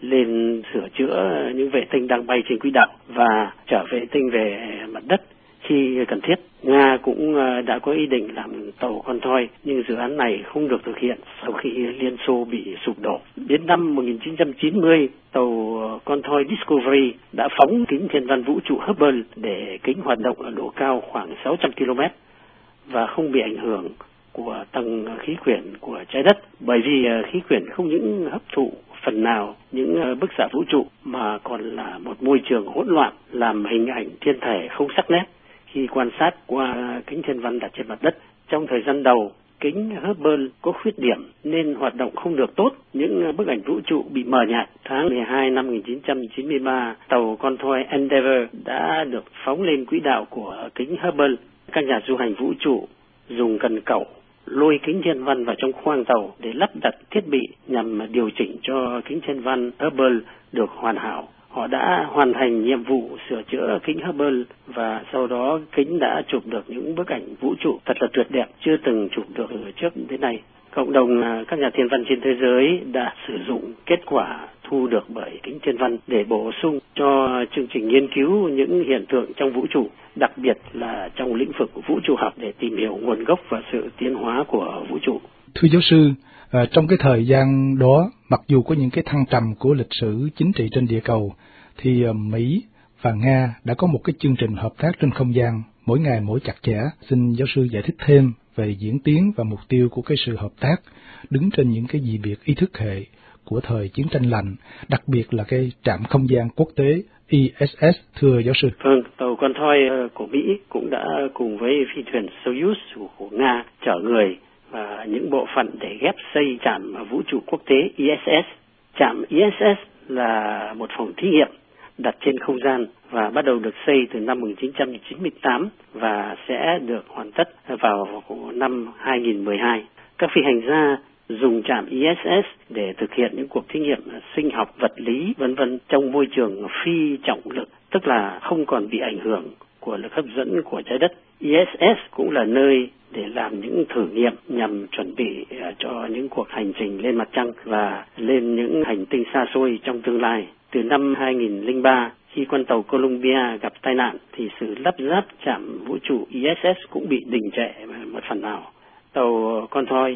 lên sửa chữa những vệ tinh đang bay trên quỹ đạo và chở vệ tinh về mặt đất khi cần thiết. Nga cũng đã có ý định làm tàu con thoi, nhưng dự án này không được thực hiện sau khi Liên Xô bị sụp đổ. Đến năm một nghìn chín trăm chín mươi, tàu con thoi Discovery đã phóng kính thiên văn vũ trụ Hubble để kính hoạt động ở độ cao khoảng sáu trăm ki lô mét và không bị ảnh hưởng của tầng khí quyển của trái đất, bởi vì khí quyển không những hấp thụ phần nào những bức xạ vũ trụ mà còn là một môi trường hỗn loạn làm hình ảnh thiên thể không sắc nét khi quan sát qua kính thiên văn đặt trên mặt đất. Trong thời gian đầu, kính Hubble có khuyết điểm nên hoạt động không được tốt, những bức ảnh vũ trụ bị mờ nhạt. Tháng mười hai năm một nghìn chín trăm chín mươi ba, tàu con thoi Endeavour đã được phóng lên quỹ đạo của kính Hubble. Các nhà du hành vũ trụ dùng cần cẩu lôi kính thiên văn vào trong khoang tàu để lắp đặt thiết bị nhằm điều chỉnh cho kính thiên văn Hubble được hoàn hảo. Họ đã hoàn thành nhiệm vụ sửa chữa kính Hubble và sau đó kính đã chụp được những bức ảnh vũ trụ thật là tuyệt đẹp, chưa từng chụp được trước đến nay. Cộng đồng các nhà thiên văn trên thế giới đã sử dụng kết quả thu được bởi kính thiên văn để bổ sung cho chương trình nghiên cứu những hiện tượng trong vũ trụ, đặc biệt là trong lĩnh vực vũ trụ học để tìm hiểu nguồn gốc và sự tiến hóa của vũ trụ. Thưa giáo sư, à, trong cái thời gian đó, mặc dù có những cái thăng trầm của lịch sử chính trị trên địa cầu, thì à, Mỹ và Nga đã có một cái chương trình hợp tác trên không gian, mỗi ngày mỗi chặt chẽ. Xin giáo sư giải thích thêm về diễn tiến và mục tiêu của cái sự hợp tác đứng trên những cái dị biệt ý thức hệ của thời chiến tranh lạnh, đặc biệt là cái trạm không gian quốc tế I S S, thưa giáo sư. Vâng, tàu con thoi của Mỹ cũng đã cùng với phi thuyền Soyuz của Nga chở người và những bộ phận để ghép xây trạm vũ trụ quốc tế I S S. Trạm I S S là một phòng thí nghiệm đặt trên không gian và bắt đầu được xây từ năm một nghìn chín trăm chín mươi tám và sẽ được hoàn tất vào năm hai nghìn không trăm mười hai. Các phi hành gia dùng trạm I S S để thực hiện những cuộc thí nghiệm sinh học, vật lý, vân vân trong môi trường phi trọng lực, tức là không còn bị ảnh hưởng của lực hấp dẫn của trái đất. I S S cũng là nơi để làm những thử nghiệm nhằm chuẩn bị cho những cuộc hành trình lên mặt trăng và lên những hành tinh xa xôi trong tương lai. Từ năm hai nghìn không trăm lẻ ba, khi con tàu Columbia gặp tai nạn thì sự lắp ráp trạm vũ trụ I S S cũng bị đình trệ một phần nào. Tàu con thoi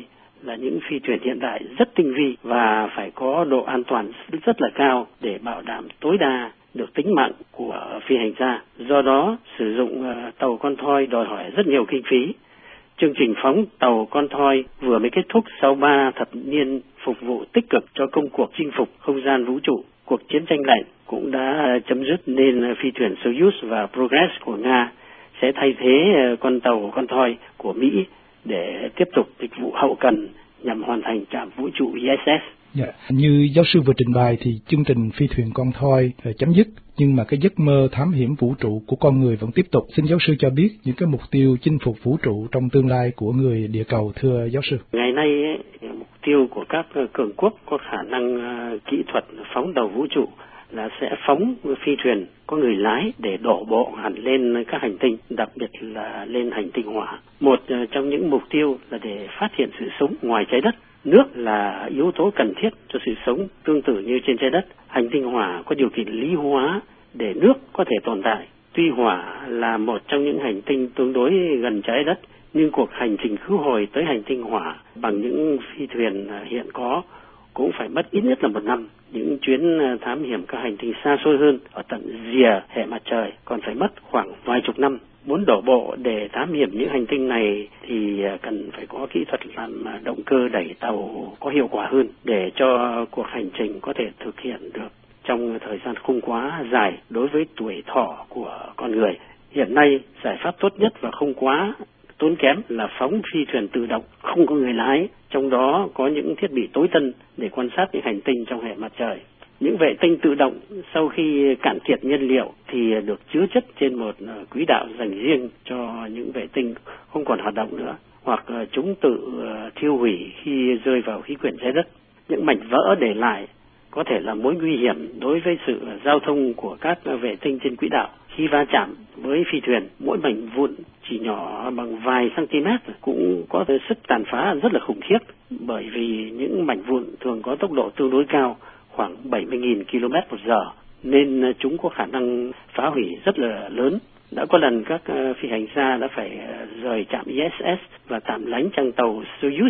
là những phi thuyền hiện đại rất tinh vi và phải có độ an toàn rất là cao để bảo đảm tối đa được tính mạng của phi hành gia. Do đó, sử dụng tàu con thoi đòi hỏi rất nhiều kinh phí. Chương trình phóng tàu con thoi vừa mới kết thúc sau ba thập niên phục vụ tích cực cho công cuộc chinh phục không gian vũ trụ. Cuộc chiến tranh lạnh cũng đã chấm dứt nên phi thuyền Soyuz và Progress của Nga sẽ thay thế con tàu con thoi của Mỹ để tiếp tục dịch vụ hậu cần nhằm hoàn thành trạm vũ trụ i ét ét. Dạ. Như giáo sư vừa trình bày thì chương trình phi thuyền con thoi chấm dứt, nhưng mà cái giấc mơ thám hiểm vũ trụ của con người vẫn tiếp tục. Xin giáo sư cho biết những cái mục tiêu chinh phục vũ trụ trong tương lai của người địa cầu, thưa giáo sư. Ngày nay ấy, mục tiêu của các cường quốc có khả năng uh, kỹ thuật phóng tàu vũ trụ là sẽ phóng phi thuyền có người lái để đổ bộ hẳn lên các hành tinh, đặc biệt là lên hành tinh hỏa. Một uh, trong những mục tiêu là để phát hiện sự sống ngoài trái đất. Nước là yếu tố cần thiết cho sự sống, tương tự như trên trái đất. Hành tinh hỏa có điều kiện lý hóa để nước có thể tồn tại. Tuy hỏa là một trong những hành tinh tương đối gần trái đất, nhưng cuộc hành trình khứ hồi tới hành tinh hỏa bằng những phi thuyền hiện có cũng phải mất ít nhất là một năm. Những chuyến thám hiểm các hành tinh xa xôi hơn ở tận rìa hệ mặt trời còn phải mất khoảng vài chục năm. Muốn đổ bộ để thám hiểm những hành tinh này thì cần phải có kỹ thuật làm động cơ đẩy tàu có hiệu quả hơn để cho cuộc hành trình có thể thực hiện được trong thời gian không quá dài đối với tuổi thọ của con người. Hiện nay, giải pháp tốt nhất và không quá tốn kém là phóng phi thuyền tự động không có người lái, trong đó có những thiết bị tối tân để quan sát những hành tinh trong hệ mặt trời. Những vệ tinh tự động sau khi cạn kiệt nhiên liệu thì được chứa chất trên một quỹ đạo dành riêng cho những vệ tinh không còn hoạt động nữa, hoặc chúng tự thiêu hủy khi rơi vào khí quyển trái đất. Những mảnh vỡ để lại có thể là mối nguy hiểm đối với sự giao thông của các vệ tinh trên quỹ đạo. Khi va chạm với phi thuyền, mỗi mảnh vụn chỉ nhỏ bằng vài cm cũng có sức tàn phá rất là khủng khiếp, bởi vì những mảnh vụn thường có tốc độ tương đối cao, khoảng bảy mươi nghìn ki lô mét một giờ, nên chúng có khả năng phá hủy rất là lớn. Đã có lần các phi hành gia đã phải rời trạm i ét ét và tạm lánh trong tàu Soyuz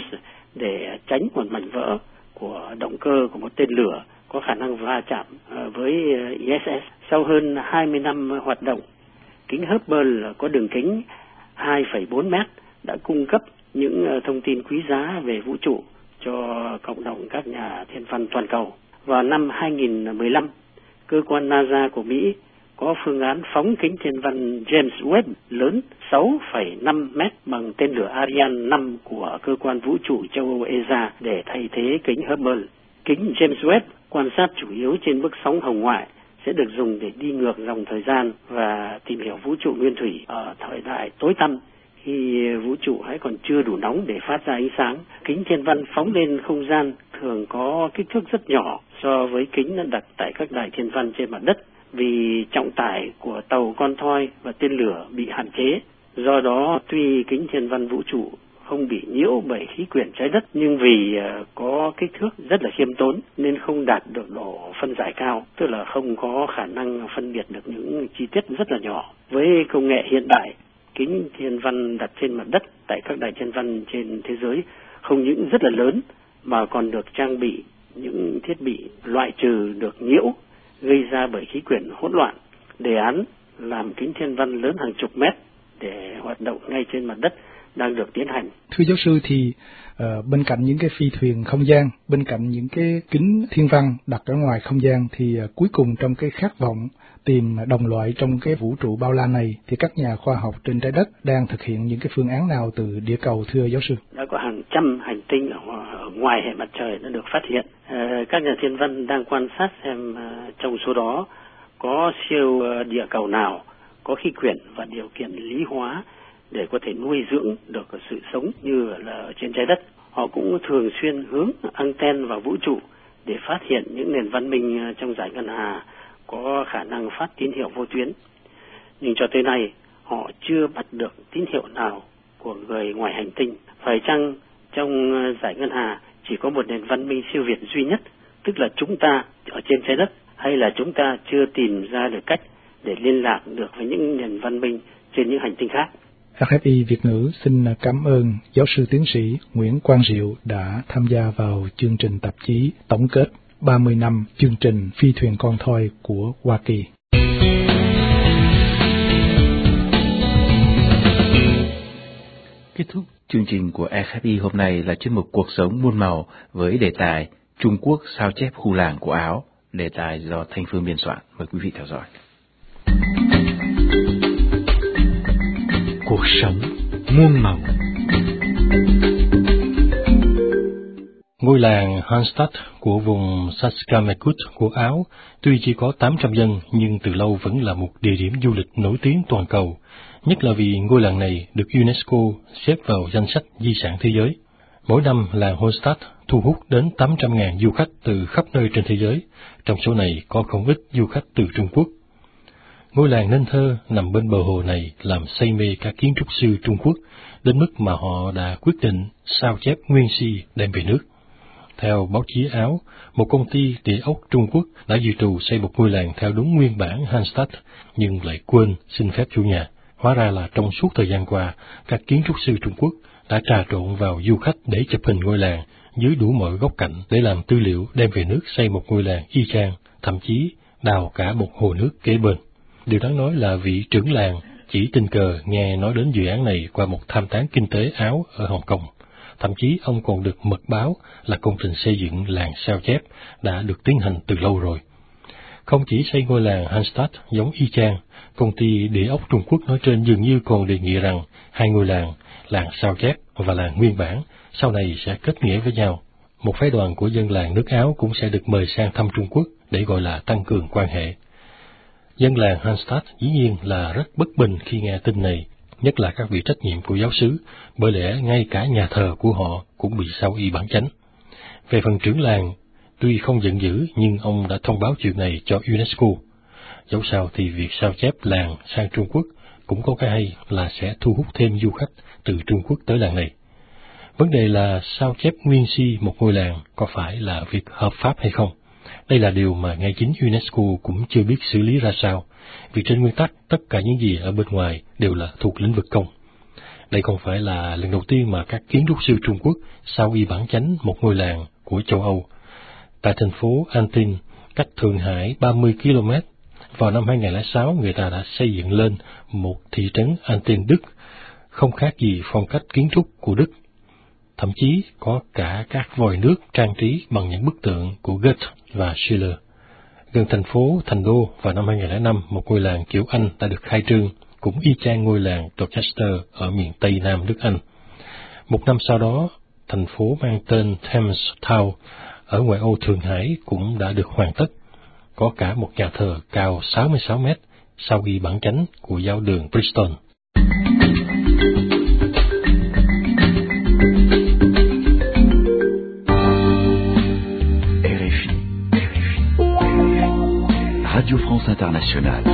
để tránh một mảnh vỡ của động cơ của một tên lửa có khả năng va chạm với i ét ét. Sau hơn hai mươi năm hoạt động, kính Hubble có đường kính hai phẩy bốn mét đã cung cấp những thông tin quý giá về vũ trụ cho cộng đồng các nhà thiên văn toàn cầu. Vào năm hai nghìn không trăm mười lăm, cơ quan NASA của Mỹ có phương án phóng kính thiên văn James Webb lớn sáu phẩy năm mét bằng tên lửa Ariane năm của cơ quan vũ trụ châu Âu e sa a để thay thế kính Hubble. Kính James Webb quan sát chủ yếu trên mức sóng hồng ngoại, sẽ được dùng để đi ngược dòng thời gian và tìm hiểu vũ trụ nguyên thủy ở thời đại tối tăm khi vũ trụ hãy còn chưa đủ nóng để phát ra ánh sáng. Kính thiên văn phóng lên không gian thường có kích thước rất nhỏ so với kính đặt tại các đài thiên văn trên mặt đất, vì trọng tải của tàu con thoi và tên lửa bị hạn chế. Do đó, tuy kính thiên văn vũ trụ không bị nhiễu bởi khí quyển trái đất, nhưng vì có kích thước rất là khiêm tốn nên không đạt được độ phân giải cao, tức là không có khả năng phân biệt được những chi tiết rất là nhỏ. Với công nghệ hiện đại, kính thiên văn đặt trên mặt đất tại các đài thiên văn trên thế giới không những rất là lớn mà còn được trang bị những thiết bị loại trừ được nhiễu gây ra bởi khí quyển hỗn loạn. Đề án làm kính thiên văn lớn hàng chục mét để hoạt động ngay trên mặt đất đang được tiến hành. Thưa giáo sư, thì uh, bên cạnh những cái phi thuyền không gian, bên cạnh những cái kính thiên văn đặt ở ngoài không gian, thì uh, cuối cùng trong cái khát vọng tìm đồng loại trong cái vũ trụ bao la này, thì các nhà khoa học trên trái đất đang thực hiện những cái phương án nào từ địa cầu, thưa giáo sư? Đã có hàng trăm hành tinh ở, ở ngoài hệ mặt trời đã được phát hiện. Uh, các nhà thiên văn đang quan sát xem uh, trong số đó có siêu uh, địa cầu nào có khí quyển và điều kiện lý hóa để có thể nuôi dưỡng được sự sống như là ở trên trái đất. Họ cũng thường xuyên hướng anten vào vũ trụ để phát hiện những nền văn minh trong dải ngân hà có khả năng phát tín hiệu vô tuyến. Nhưng cho tới nay, họ chưa bắt được tín hiệu nào của người ngoài hành tinh. Phải chăng trong dải ngân hà chỉ có một nền văn minh siêu việt duy nhất, tức là chúng ta ở trên trái đất, hay là chúng ta chưa tìm ra được cách để liên lạc được với những nền văn minh trên những hành tinh khác? rờ ép i Việt ngữ xin cảm ơn giáo sư tiến sĩ Nguyễn Quang Diệu đã tham gia vào chương trình tạp chí tổng kết ba mươi năm chương trình Phi thuyền con thoi của Hoa Kỳ. Kết thúc chương trình của rờ ép i hôm nay là chuyên mục Cuộc sống muôn màu với đề tài Trung Quốc sao chép khu làng của Áo, đề tài do Thanh Phương biên soạn. Mời quý vị theo dõi. Cuộc sống muôn màu. Ngôi làng Hallstatt của vùng Saskatchewan của Áo tuy chỉ có tám trăm dân nhưng từ lâu vẫn là một địa điểm du lịch nổi tiếng toàn cầu, nhất là vì ngôi làng này được UNESCO xếp vào danh sách di sản thế giới. Mỗi năm, làng Hallstatt thu hút đến tám trăm nghìn du khách từ khắp nơi trên thế giới, trong số này có không ít du khách từ Trung Quốc. Ngôi làng nên thơ nằm bên bờ hồ này làm say mê các kiến trúc sư Trung Quốc, đến mức mà họ đã quyết định sao chép nguyên si đem về nước. Theo báo chí Áo, một công ty địa ốc Trung Quốc đã dự trù xây một ngôi làng theo đúng nguyên bản Hallstatt, nhưng lại quên xin phép chủ nhà. Hóa ra là trong suốt thời gian qua, các kiến trúc sư Trung Quốc đã trà trộn vào du khách để chụp hình ngôi làng dưới đủ mọi góc cạnh để làm tư liệu đem về nước xây một ngôi làng y chang, thậm chí đào cả một hồ nước kế bên. Điều đáng nói là vị trưởng làng chỉ tình cờ nghe nói đến dự án này qua một tham tán kinh tế Áo ở Hồng Kông. Thậm chí ông còn được mật báo là công trình xây dựng làng sao chép đã được tiến hành từ lâu rồi. Không chỉ xây ngôi làng Hallstatt giống y chang, công ty địa ốc Trung Quốc nói trên dường như còn đề nghị rằng hai ngôi làng, làng sao chép và làng nguyên bản, sau này sẽ kết nghĩa với nhau. Một phái đoàn của dân làng nước Áo cũng sẽ được mời sang thăm Trung Quốc để gọi là tăng cường quan hệ. Dân làng Hallstatt dĩ nhiên là rất bất bình khi nghe tin này, nhất là các vị trách nhiệm của giáo xứ, bởi lẽ ngay cả nhà thờ của họ cũng bị sao y bản chánh. Về phần trưởng làng, tuy không giận dữ nhưng ông đã thông báo chuyện này cho UNESCO. Dẫu sao thì việc sao chép làng sang Trung Quốc cũng có cái hay là sẽ thu hút thêm du khách từ Trung Quốc tới làng này. Vấn đề là sao chép nguyên si một ngôi làng có phải là việc hợp pháp hay không? Đây là điều mà ngay chính UNESCO cũng chưa biết xử lý ra sao, vì trên nguyên tắc tất cả những gì ở bên ngoài đều là thuộc lĩnh vực công. Đây không phải là lần đầu tiên mà các kiến trúc sư Trung Quốc sao y bản chánh một ngôi làng của châu Âu. Tại thành phố Antin, cách Thượng Hải ba mươi ki lô mét, vào năm hai nghìn không trăm lẻ sáu người ta đã xây dựng lên một thị trấn Antin Đức, không khác gì phong cách kiến trúc của Đức. Thậm chí có cả các vòi nước trang trí bằng những bức tượng của Goethe và Schiller. Gần thành phố Thành Đô vào năm hai nghìn không trăm lẻ năm, một ngôi làng kiểu Anh đã được khai trương, cũng y chang ngôi làng Dorchester ở miền Tây Nam nước Anh. Một năm sau đó, thành phố mang tên Thames Town ở ngoại ô Thượng Hải cũng đã được hoàn tất. Có cả một nhà thờ cao sáu mươi sáu mét, sao y bản chánh của giáo đường Bristol. rờ ép i, Radio France Internationale.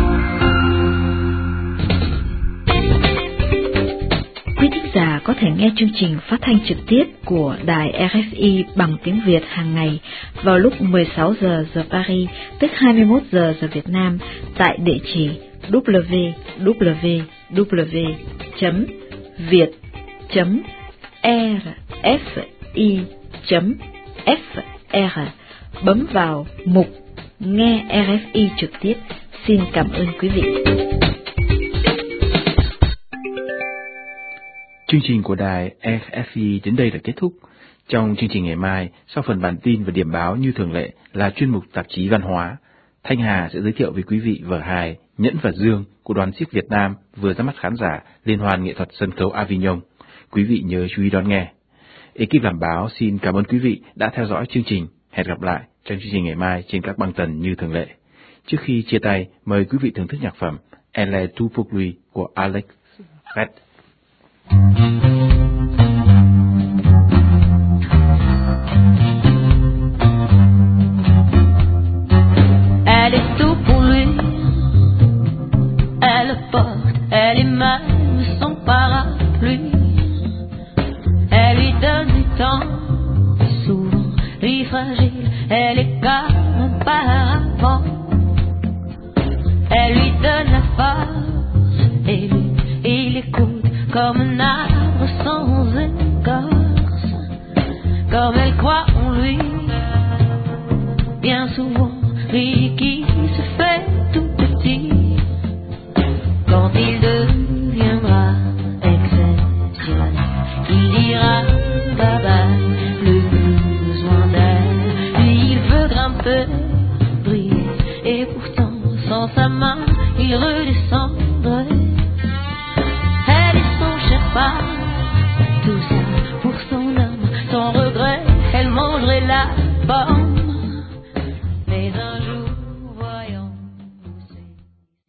Quý thính giả có thể nghe chương trình phát thanh trực tiếp của đài rờ ép i bằng tiếng Việt hàng ngày vào lúc mười sáu giờ giờ Paris, tức hai mươi mốt giờ giờ Việt Nam, tại địa chỉ w w w chấm việt chấm r f i chấm f r. Bấm vào mục Nghe rờ ép i trực tiếp. Xin cảm ơn quý vị. Chương trình của đài rờ ép i đến đây là kết thúc. Trong chương trình ngày mai, sau phần bản tin và điểm báo như thường lệ là chuyên mục tạp chí văn hóa, Thanh Hà sẽ giới thiệu với quý vị vở hài Nhẫn và Dương của đoàn xiếc Việt Nam vừa ra mắt khán giả Liên hoan nghệ thuật sân khấu Avignon. Quý vị nhớ chú ý đón nghe. Ekip làm báo xin cảm ơn quý vị đã theo dõi chương trình. Hẹn gặp lại trong chương trình ngày mai trên các băng tần như thường lệ. Trước khi chia tay, mời quý vị thưởng thức nhạc phẩm Elle est tout pour lui của Alex Red. Elle est tout pour lui, elle porte, elle est même son parapluie, elle lui donne du temps, souvent lui fragile, elle est comme un paravent, elle lui donne la force, et lui, il écoute. comme un arbre sans écorce, comme elle croit en lui, bien souvent, lui qui se fait tout petit, quand il deviendra exceptionnel, il dira bye bye, plus besoin d'elle, lui il veut grimper, briller, et pourtant sans sa main il redescendrait. Elle est son Sherpa, tout ça pour son âme, sans regret, elle mangerait la